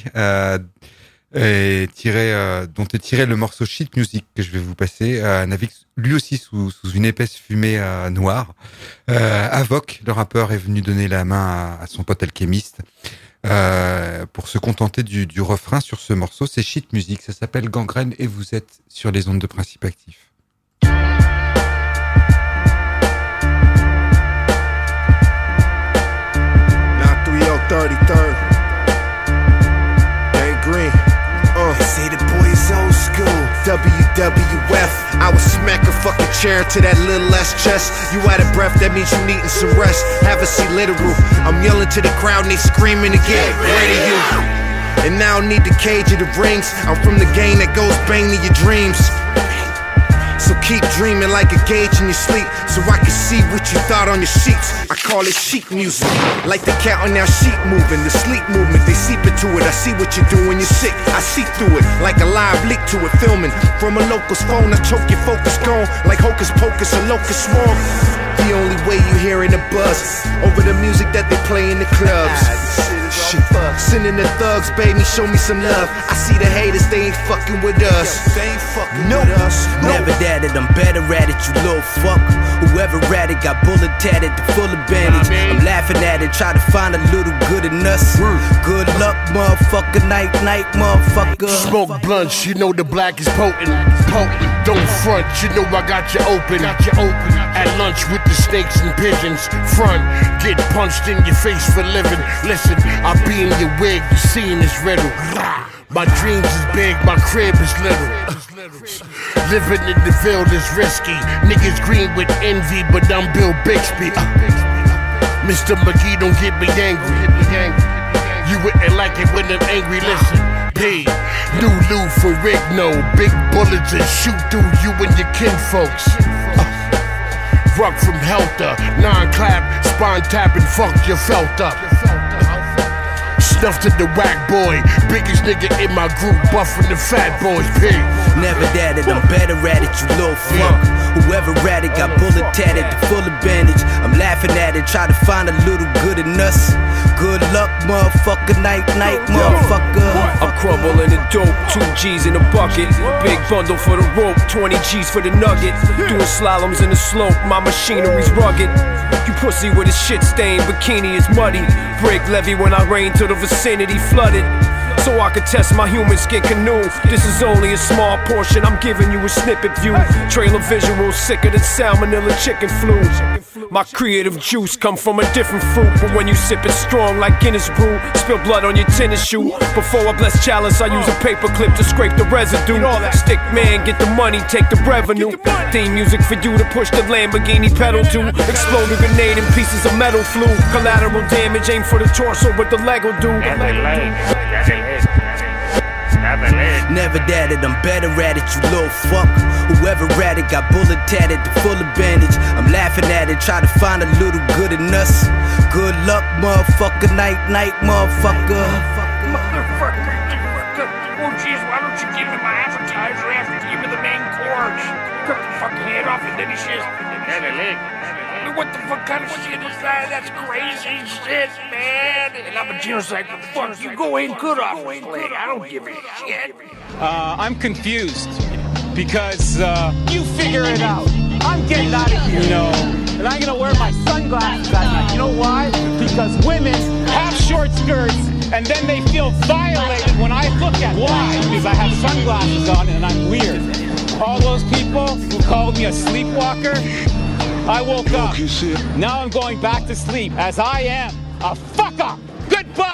dont est tiré le morceau Shit Music que je vais vous passer, navigue lui aussi sous une épaisse fumée noire. Avoc, le rappeur, est venu donner la main à son pote alchimiste pour se contenter du refrain sur ce morceau. C'est Shit Music, ça s'appelle Gangrene et vous êtes sur les ondes de Principe Actif. 33rd. Gang Green. Say the boy is old school. WWF. I would smack a fucking chair to that little less chest. You out of breath, that means you needing some rest. Have a seat literal. I'm yelling to the crowd and they screaming to get rid of you. And now I need the cage of the rings. I'm from the game that goes bang to your dreams. So keep dreaming like a gauge in your sleep, so I can see what you thought on your sheets. I call it sheet music, like the cat on our sheet moving, the sleep movement, they seep into it. I see what you do when you're sick, I see through it, like a live leak to it, filming from a local's phone. I choke your focus gone, like hocus pocus, a locust swarm. The only way you hearing the buzz over the music that they play in the clubs. Shit, Sending the thugs, baby, show me some love. I see the haters, they ain't fucking with us. They ain't fucking with us. Never that it, I'm better at it, you little fuck. Whoever at it got bullet tatted, the full advantage. I'm laughing at it, try to find a little good in us. Good luck, motherfucker, night, motherfucker. Smoke blunts, you know the black is potent. Don't front, you know I got you open. At lunch with the snakes and pigeons. Front, get punched in your face for living. Listen, I'll be in your wig, you seeing this riddle. My dreams is big, my crib is little. Living in the field is risky. Niggas green with envy, but I'm Bill Bixby. Mr. McGee, don't get me angry. You wouldn't like it when I'm angry, listen. P, new Lou for Rick, no. Big bullets and shoot through you and your kinfolks. Ruck from Helter, non-clap, spine tapping, fuck your felt up. Snuff to the whack boy, biggest nigga in my group, buffing the fat boys, P. Never that it, I'm better at it, you little fuck. Whoever at it got bullet tatted, the full advantage. I'm laughing at it, try to find a little good in us. Good luck, motherfucker, night, motherfucker. I'm crumbling the dope, 2 G's in a bucket. Big bundle for the rope, 20 G's for the nugget. Doing slaloms in the slope, my machinery's rugged. You pussy with a shit stain, bikini is muddy. Break levee when I rain till the vicinity flooded. So I could test my human skin canoe. This is only a small portion, I'm giving you a snippet view. Trailer visuals, sicker than salmonella chicken flu. My creative juice come from a different fruit, but when you sip it strong like Guinness brew, spill blood on your tennis shoe. Before I bless chalice, I use a paper clip to scrape the residue. Stick man, get the money, take the revenue. Theme music for you to push the Lamborghini pedal to. Explode a grenade and pieces of metal flew. Collateral damage, aim for the torso, what the leg will do. Never that it, I'm better at it, you little fuck. Whoever at it got bullet tatted, the full advantage. I'm laughing at it, try to find a little good in us. Good luck, motherfucker, night, motherfucker. Oh jeez, why don't you give me my appetizer after you give me the main course? Cut the fucking head off and then he says, what the fuck kind of shit is that? That's crazy shit, man. And I'm a genocide. Fuck, you go in, cut off his leg. I don't give a shit. I'm confused because you figure it out. I'm getting out of here. You know, and I'm gonna wear my sunglasses at night. You know why? Because women have short skirts and then they feel violated when I look at them. Why? Because I have sunglasses on and I'm weird. All those people who called me a sleepwalker, I woke up. Now I'm going back to sleep as I am a fuck up. Goodbye.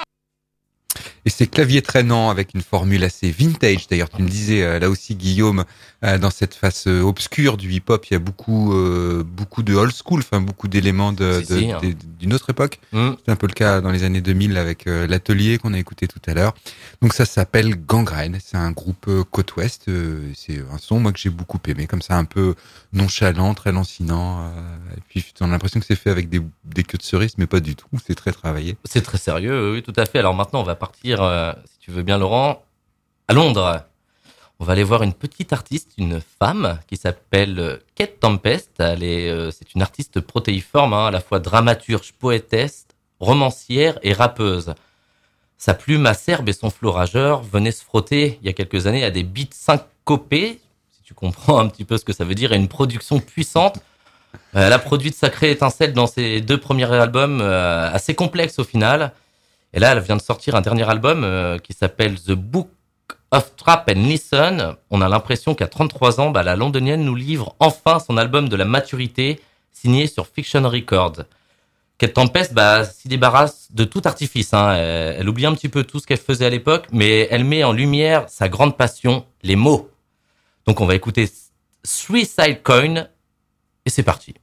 Et ces claviers traînants avec une formule assez vintage. D'ailleurs, tu me disais là aussi, Guillaume, dans cette face obscure du hip-hop, il y a beaucoup de old school, enfin beaucoup d'éléments d'une autre époque. C'était un peu le cas dans les années 2000 avec l'atelier qu'on a écouté tout à l'heure. Donc ça s'appelle Gangrène. C'est un groupe côte ouest. C'est un son moi que j'ai beaucoup aimé, comme ça un peu nonchalant, très lancinant. Et puis on a l'impression que c'est fait avec des queues de cerises, mais pas du tout. C'est très travaillé. C'est très sérieux, oui, tout à fait. Alors maintenant, on va partir, si tu veux bien, Laurent, à Londres. On va aller voir une petite artiste, une femme qui s'appelle Kate Tempest. C'est une artiste protéiforme, à la fois dramaturge, poétesse, romancière et rappeuse. Sa plume acerbe et son flot rageur venaient se frotter il y a quelques années à des beats syncopés, si tu comprends un petit peu ce que ça veut dire, et une production puissante. Elle a produit de sacrées étincelles dans ses 2 premiers albums, assez complexes au final. Et là, elle vient de sortir un dernier album qui s'appelle The Book of Trap and Listen. On a l'impression qu'à 33 ans, la londonienne nous livre enfin son album de la maturité, signé sur Fiction Records. Kate Tempest s'y débarrasse de tout artifice. Elle oublie un petit peu tout ce qu'elle faisait à l'époque, mais elle met en lumière sa grande passion, les mots. Donc on va écouter Suicide Coin, et c'est parti.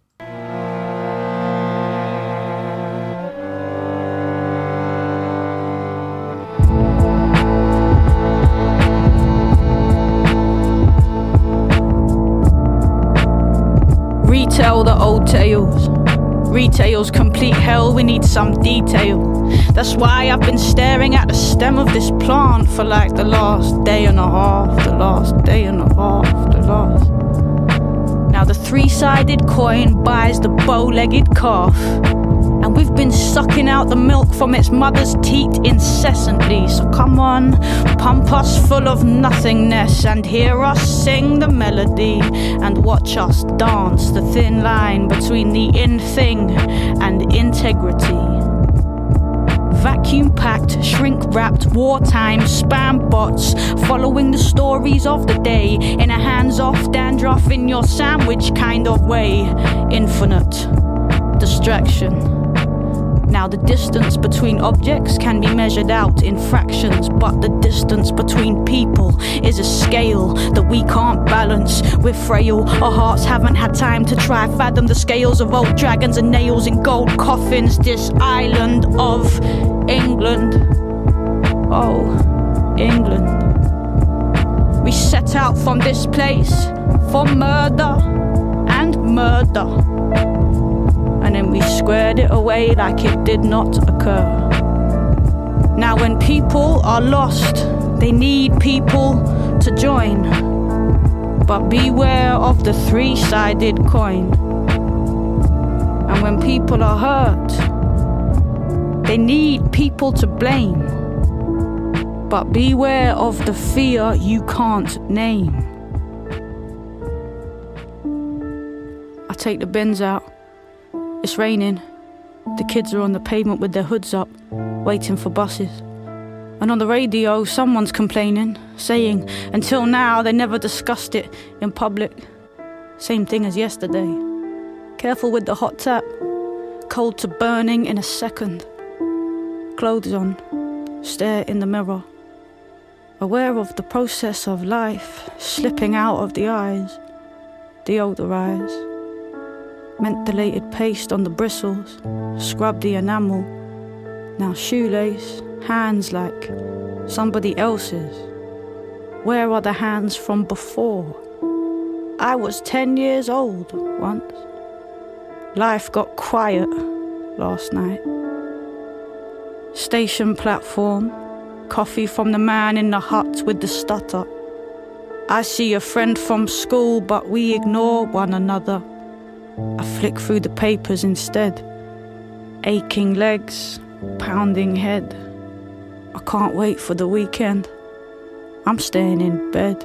Retell the old tales. Retail's complete hell, we need some detail. That's why I've been staring at the stem of this plant for like the last day and a half, Now the 3-sided coin buys the bow-legged calf, and we've been sucking out the milk from its mother's teat in incessantly. So come on, pump us full of nothingness and hear us sing the melody and watch us dance the thin line between the in thing and integrity. Vacuum-packed, shrink-wrapped, wartime spam bots following the stories of the day in a hands-off, dandruff in your sandwich kind of way. Infinite distraction. Now the distance between objects can be measured out in fractions, but the distance between people is a scale that we can't balance. We're frail, our hearts haven't had time to try fathom the scales of old dragons and nails in gold coffins. This island of England, oh, England. We set out from this place for murder and murder, and then we squared it away like it did not occur. Now when people are lost, they need people to join. But beware of the three-sided coin. And when people are hurt, they need people to blame. But beware of the fear you can't name. I take the bins out. It's raining. The kids are on the pavement with their hoods up, waiting for buses. And on the radio, someone's complaining, saying, until now, they never discussed it in public. Same thing as yesterday. Careful with the hot tap. Cold to burning in a second. Clothes on. Stare in the mirror. Aware of the process of life slipping out of the eyes. Deodorize. Mentholated paste on the bristles. Scrub the enamel. Now shoelace. Hands like somebody else's. Where are the hands from before? I was 10 years old once. Life got quiet last night. Station platform. Coffee from the man in the hut with the stutter. I see a friend from school, but we ignore one another. I flick through the papers instead. Aching legs, pounding head. I can't wait for the weekend. I'm staying in bed.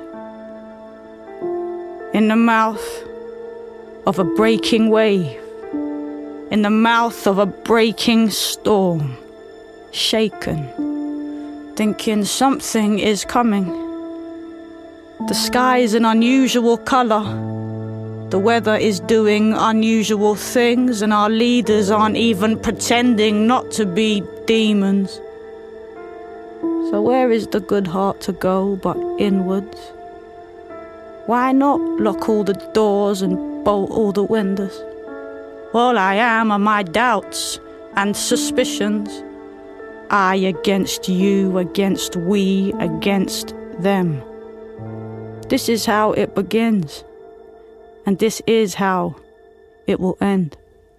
In the mouth of a breaking wave. In the mouth of a breaking storm. Shaken. Thinking something is coming. The sky's an unusual colour. The weather is doing unusual things, and our leaders aren't even pretending not to be demons. So where is the good heart to go but inwards? Why not lock all the doors and bolt all the windows? All I am are my doubts and suspicions. I against you, against we, against them. This is how it begins, and this is how it will end.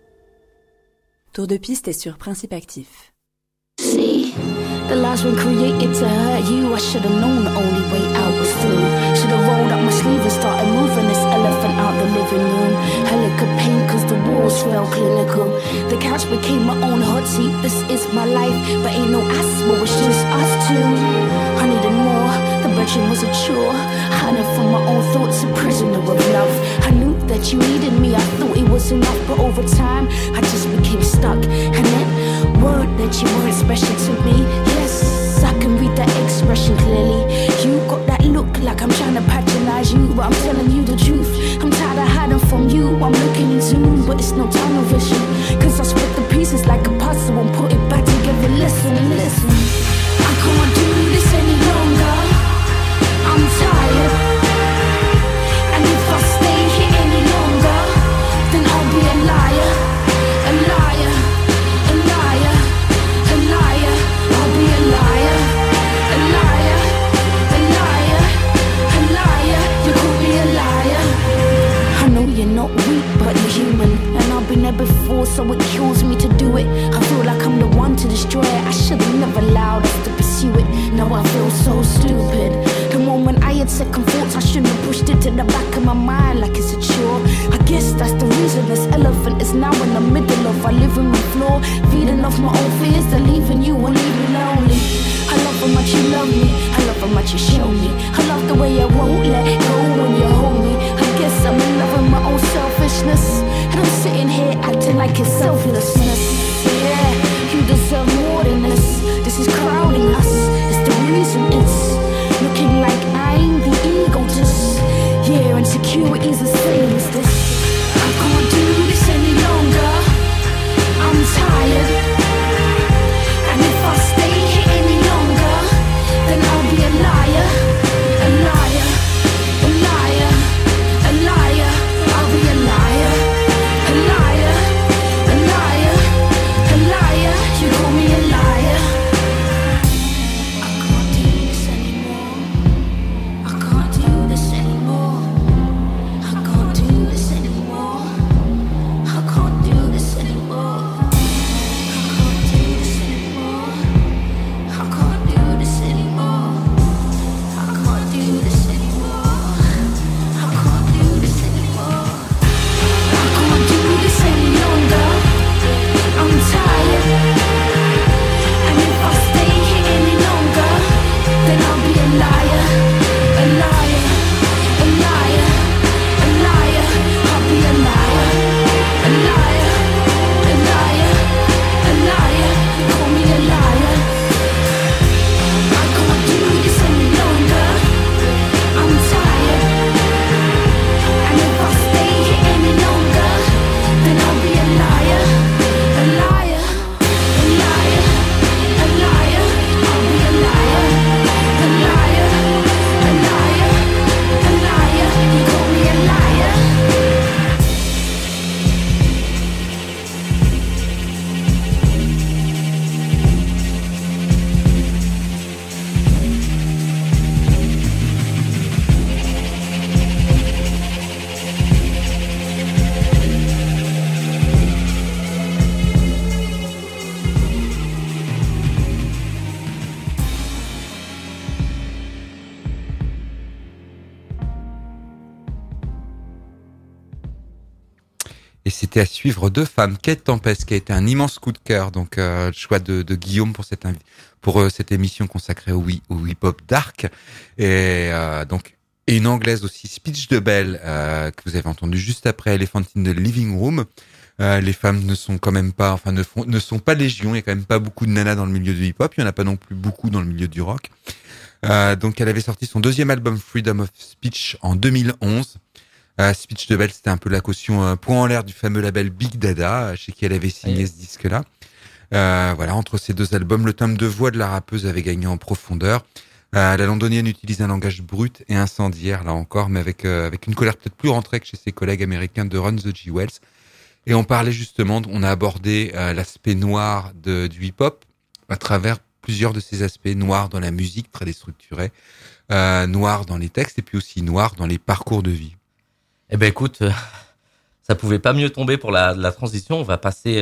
Tour de piste est sur Principe Actif. See, the last one created to hurt you. I should've known the only way out was through. Should've rolled up my sleeve and started moving this elephant out the living room. Helica paint cause the walls felt clinical. The couch became my own hot seat. This is my life, but ain't no asthma, it's just us two. I needed more, the bedroom was a chore. Hiding from my own thoughts, a prisoner of love. I knew that you needed me, I thought it was enough. But over time, I just became stuck. And then, word that you weren't special to me. Yes, I can read that expression clearly. You got that look like I'm trying to patronize you, but I'm telling you the truth. I'm tired of hiding from you. I'm looking in Zoom, but it's no tunnel vision. Cause I split the pieces like a puzzle and put it back together. Listen, listen. I can't do this any longer. I'm tired. And if I stay here any longer, then I'll be a liar. A liar. A liar. A liar. I'll be a liar. A liar. A liar. A liar. You call me a liar. I know you're not weak, but you're human. And I've been there before, so it kills me to do it. I feel like I'm the one to destroy it. I should've never allowed us to pursue it. Now I feel so stupid. The moment I had second thoughts, I shouldn't have pushed it to the back of my mind like it's a chore. I guess that's the reason this elephant is now in the middle of our living room floor. Feeding off my own fears, they're leaving you and leaving lonely. I however much you show me. I love the way I won't let go when you hold me. I guess I'm in love with my own selfishness, and I'm sitting here acting like it's selflessness. Yeah, you deserve more than this. This is crowding us. It's the reason it's looking like I'm the egotist. Yeah, insecurity's the same as this. I can't do this any longer. I'm tired. And if I stay here any longer, then I'll be a liar. A liar. A liar. A liar. I'll be a liar. A liar. A liar. A liar. You call me a liar. I can't do this anymore. I can't do this anymore. I can't do this anymore. I can't do this anymore. I can't do this anymore. I can't do this anymore. I can't do this anymore. I can't do this any longer. I'm tired. And if I stay here any longer, then I'll be a liar. A liar. A liar. A liar. I'll be a liar. A liar. A liar. A liar. Call me a liar. I can't do this any longer. I'm tired. And if I stay here any longer, then I'll be a liar. A liar. A liar. A liar. I'll be a liar. A liar. A liar. A liar. You call me a liar. Et c'était à suivre Deux femmes, Kate Tempest, qui a été un immense coup de cœur. Donc, le choix de Guillaume pour cette émission consacrée au hip-hop dark. Et donc, et une anglaise aussi, Speech de Belle, que vous avez entendu juste après Elephant in the Living Room. Les femmes ne sont quand même pas, enfin, ne sont pas légion. Il y a quand même pas beaucoup de nanas dans le milieu du hip-hop. Il y en a pas non plus beaucoup dans le milieu du rock. Donc, elle avait sorti son deuxième album Freedom of Speech en 2011. Speech de Belle, c'était un peu la caution point en l'air du fameux label Big Dada, chez qui elle avait signé ce disque-là. Voilà, entre ces deux albums, le timbre de voix de la rappeuse avait gagné en profondeur. La londonienne utilise un langage brut et incendiaire, là encore, mais avec une colère peut-être plus rentrée que chez ses collègues américains de Run the Jewels. Et on parlait justement, on a abordé l'aspect noir du hip-hop à travers plusieurs de ces aspects noirs dans la musique très déstructurée, noirs dans les textes et puis aussi noirs dans les parcours de vie. Eh ben écoute, ça pouvait pas mieux tomber pour la transition. On va passer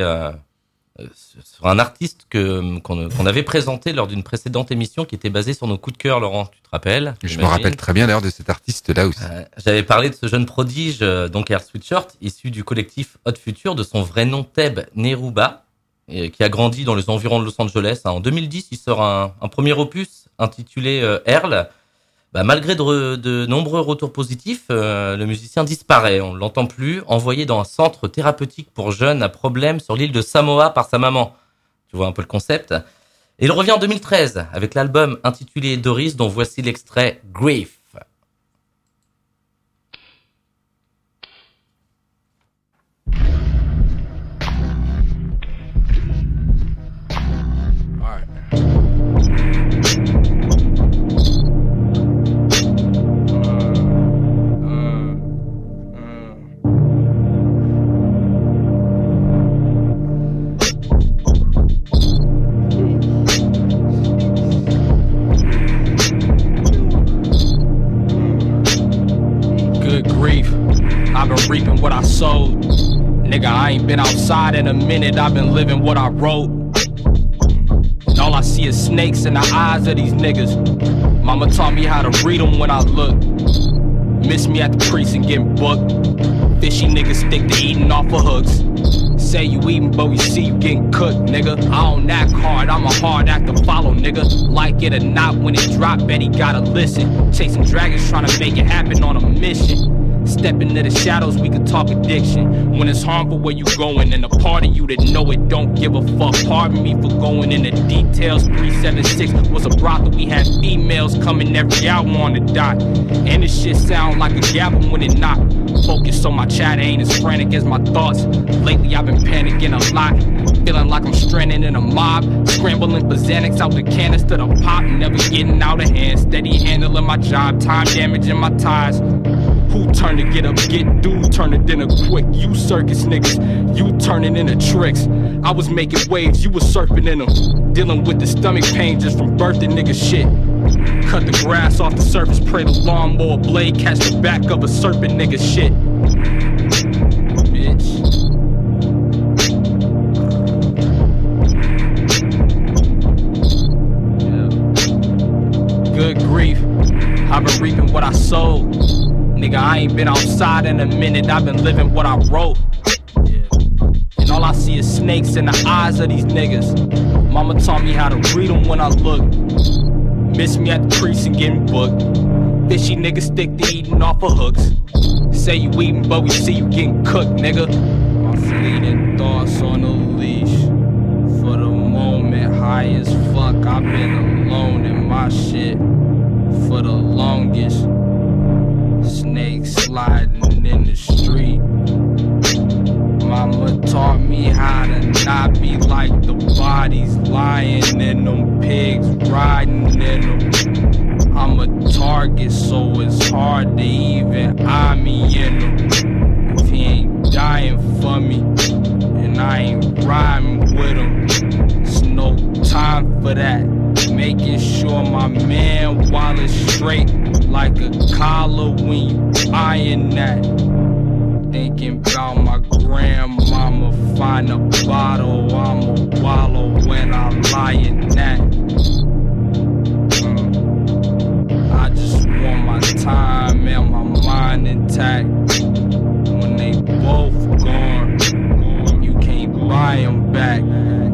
sur un artiste qu'on avait présenté lors d'une précédente émission qui était basée sur nos coups de cœur, Laurent, tu te rappelles? Je me rappelle très bien d'ailleurs de cet artiste-là aussi. J'avais parlé de ce jeune prodige, donc Earl Sweatshirt, issu du collectif Hot Future, de son vrai nom Teb Neruba, qui a grandi dans les environs de Los Angeles. En 2010, il sort un premier opus intitulé Earl. Malgré de nombreux retours positifs, le musicien disparaît. On ne l'entend plus, envoyé dans un centre thérapeutique pour jeunes à problème sur l'île de Samoa par sa maman. Tu vois un peu le concept. Et il revient en 2013 avec l'album intitulé Doris, dont voici l'extrait Grief. Reaping what I sowed. Nigga, I ain't been outside in a minute. I've been living what I wrote. And all I see is snakes in the eyes of these niggas. Mama taught me how to read them when I look. Miss me at the precinct getting booked. Fishy niggas stick to eating off of hooks. Say you eating, but we see you getting cooked, nigga. I don't act hard, I'm a hard act to follow, nigga. Like it or not, when it drop, bet he gotta listen. Chasing dragons, trying to make it happen on a mission. Step into the shadows, we could talk addiction. When it's harmful where you going, and a part of you that know it don't give a fuck. Pardon me for going into details. 376 was a brothel, we had females coming every hour on the dot. And this shit sound like a gavel when it not. Focus on my chatter, ain't as frantic as my thoughts. Lately I've been panicking a lot, feeling like I'm stranded in a mob. Scrambling for Xanax out the canister to pop. Never getting out of hand, steady handling my job. Time damaging my ties. Who turned to get up, get dude, turn it into quick. You circus niggas, you turning into tricks. I was making waves, you was surfing in them. Dealing with the stomach pain just from birthing nigga shit. Cut the grass off the surface, pray the lawnmower blade catch the back of a serpent nigga shit. Bitch. Yeah. Good grief, I've been reaping what I sowed. Nigga, I ain't been outside in a minute, I've been living what I wrote. Yeah. And all I see is snakes in the eyes of these niggas. Mama taught me how to read them when I look. Miss me at the precinct getting booked. Fishy niggas stick to eating off of hooks. Say you eating, but we see you getting cooked, nigga. My fleeting thoughts on the leash. For the moment, high as fuck, I've been alone in my shit for the longest. Snakes sliding in the street. Mama taught me how to not be like the bodies lying in them, pigs riding in them. I'm a target, so it's hard to even eye me in them. If he ain't dying for me, and I ain't rhyming with him, it's no time for that. Making sure my man wallet straight like a collar when you eyeing that. Thinking about my grandmama, find a bottle, I'ma wallow when I lie in that. I just want my time and my mind intact. When they both gone, you can't buy them back.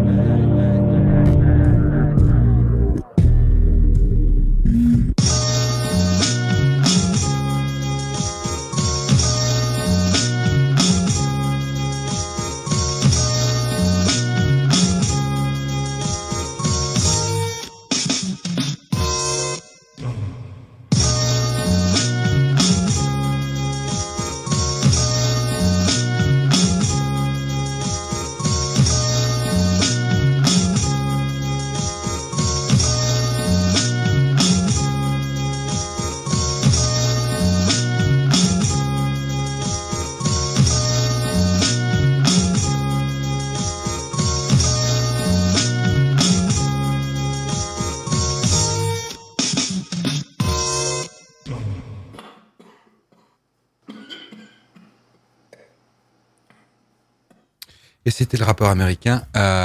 Et c'était le rappeur américain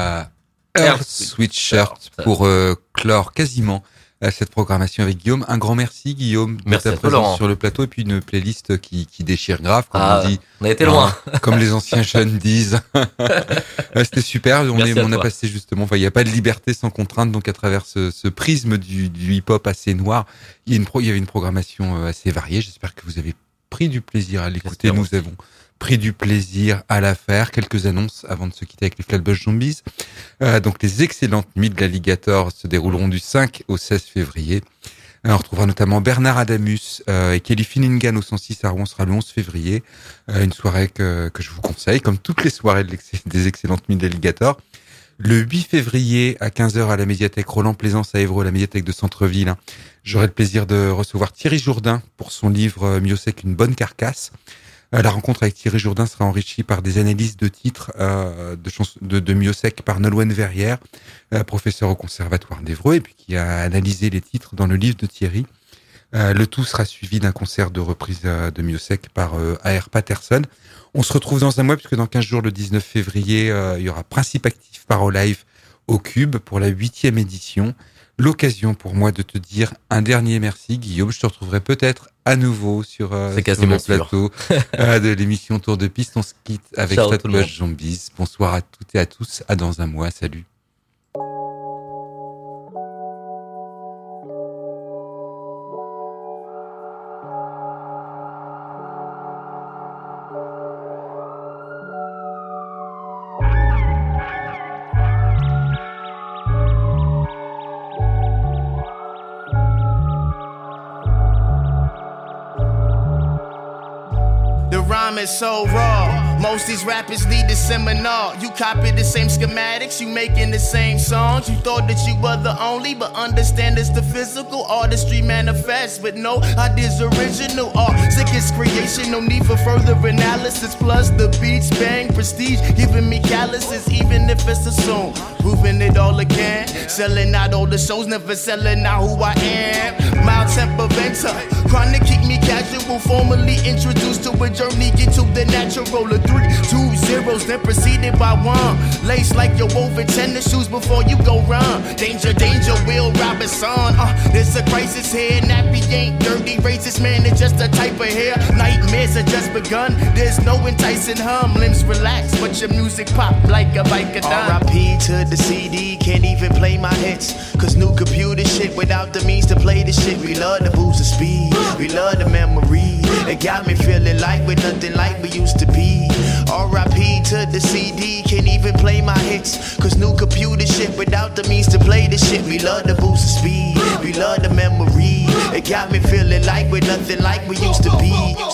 Earl Sweatshirt pour clore quasiment cette programmation avec Guillaume. Un grand merci Guillaume de ta présence sur le plateau et puis une playlist qui déchire grave comme on dit. On a été loin. Comme les anciens jeunes disent. C'était super. On a passé justement, il n'y a pas de liberté sans contrainte, donc à travers ce prisme du hip-hop assez noir, il y avait une programmation assez variée. J'espère que vous avez pris du plaisir à l'écouter. Nous avons pris du plaisir à la faire. Quelques annonces avant de se quitter avec les Flatbush Zombies. Donc les excellentes nuits de l'Alligator se dérouleront du 5 au 16 février. On retrouvera notamment Bernard Adamus et Kelly Finningan au 106 à Rouen, sera le 11 février. Une soirée que je vous conseille, comme toutes les soirées des excellentes nuits de l'Alligator. Le 8 février à 15h à la médiathèque Roland-Plaisance à Évreux, la médiathèque de Centre-Ville. J'aurai le plaisir de recevoir Thierry Jourdain pour son livre Miosec, une bonne carcasse. La rencontre avec Thierry Jourdain sera enrichie par des analyses de titres de Miosec par Nolwenn Verrière, professeur au Conservatoire d'Évreux, et puis qui a analysé les titres dans le livre de Thierry. Le tout sera suivi d'un concert de reprise de Miosec par A.R. Patterson. On se retrouve dans un mois, puisque dans 15 jours, le 19 février, il y aura Principe Actif Parole Live au Cube pour la 8e édition. l'occasion pour moi de te dire un dernier merci, Guillaume. Je te retrouverai peut-être à nouveau sur le plateau de l'émission Tour de Piste. On se quitte avec Tatouage Zombies. Bonsoir à toutes et à tous. À dans un mois. Salut. Is so raw. Most these rappers need a seminar. You copy the same schematics, you making the same songs. You thought that you were the only, but understand it's the physical artistry manifest. But no, ideas original art. Sick is creation, no need for further analysis. Plus the beats bang prestige, giving me calluses, even if it's assumed. Proving it all again. Selling out all the shows, never selling out who I am. Mild temper venter, chronic keep me casual. Formally introduced to a journey into the natural. A 3, 2 zeros, then preceded by 1. Lace like your woven tennis shoes before you go run. Danger, danger, Will Robinson. There's a crisis here. Nappy ain't dirty, racist man. It's just a type of hair. Nightmares have just begun. There's no enticing hum. Limbs relax, but your music pop like a bike of done. R.I.P. to the CD, can't even play my hits. Cause new computer shit without the means to play the shit. We love the boost of speed, we love the memory. It got me feeling like we're nothing like we used to be. R.I.P. to the CD, can't even play my hits. Cause new computer shit without the means to play the shit. We love the boost of speed, we love the memory. It got me feeling like we're nothing like we used to be.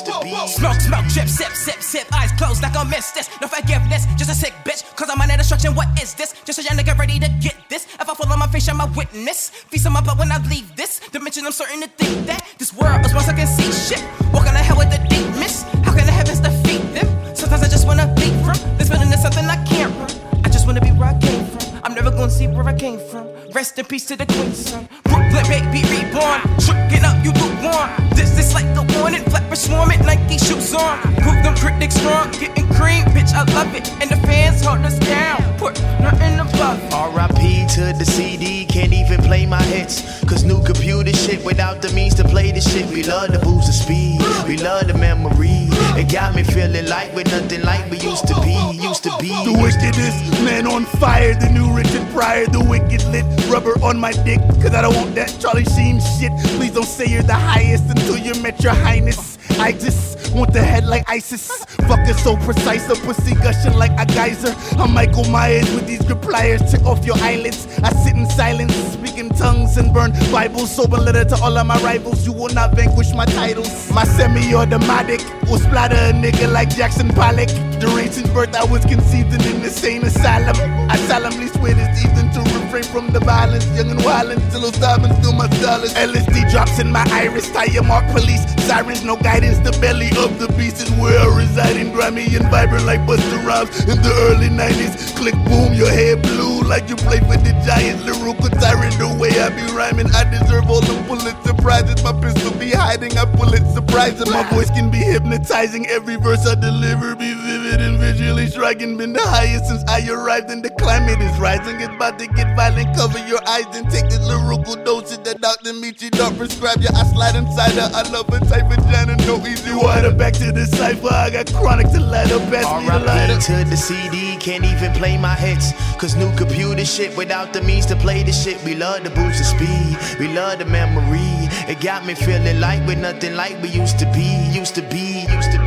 Smoke, smoke, drip, sip, sip, sip. Eyes closed like I missed this. No forgiveness, just a sick bitch. Cause I'm under destruction, what is this? Just a young nigga ready to get this. If I fall on my face, I'm a witness. Feast on my butt when I leave this dimension, I'm certain to think that this world is once I can see shit. Walking the hell with the deep mist. How can the heavens defeat them? Sometimes I just wanna leave from this feeling is something I can't run. I just wanna be where I came from. I'm never gonna see where I came from. Rest in peace to the queen's son. Brooklyn baby reborn. Shookin' up, you lukewarm. This like a warning. Flapper swarming, Nike shoes on. Prove them critics wrong. Getting cream, bitch, I love it. And the fans hold us down. Put nothing above it. R.I.P. to the CD, can't even play my hits. Cause new computer shit without the means to play the shit. We love the boost of speed, we love the memory. It got me feeling like we're nothing like we used to be. The wickedest man on fire, the new Richard Pryor, the wicked lit rubber on my dick. Cause I don't want that Charlie Sheen shit. Please don't say you're the highest until you met your highness. I just want the head like ISIS. Fucking so precise, a pussy gushing like a geyser. I'm Michael Myers with these grip pliers. Check off your eyelids. I sit in silence, speak in tongues and burn Bibles. Open letter to all of my rivals. You will not vanquish my titles. My semi-automatic will splatter a nigga like Jackson Pollock. During since birth I was conceived in an insane asylum. I solemnly swear this evening to refrain from the violence. Young and wild until those diamonds do my dollars. LSD drops in my iris. Tire mark police. Sirens, no guidance. The belly of the beast is where I reside. In grimy and vibrant like Busta Rhymes in the early 90s. Click boom, your hair blue like you play for the Giants. Lyrical tyrant, the way I be rhyming. I deserve all the Pulitzer prizes. My pistol be hiding, I pull it surprising. My voice can be hypnotizing. Every verse I deliver be vivid and visually striking. Been the highest since I arrived and the climate is rising. It's about to get violent, cover your eyes and take this lyrical dosage that Dr. Michi don't prescribe ya. I slide inside her, I love her type vagina, no easy water. Back to the cypher, I got chronic to light up, pass me the lighter. R.I.P. to the CD, can't even play my hits. Cause new computer shit without the means to play the shit. We love the boost of speed, we love the memory. It got me feeling like we're nothing like we used to be.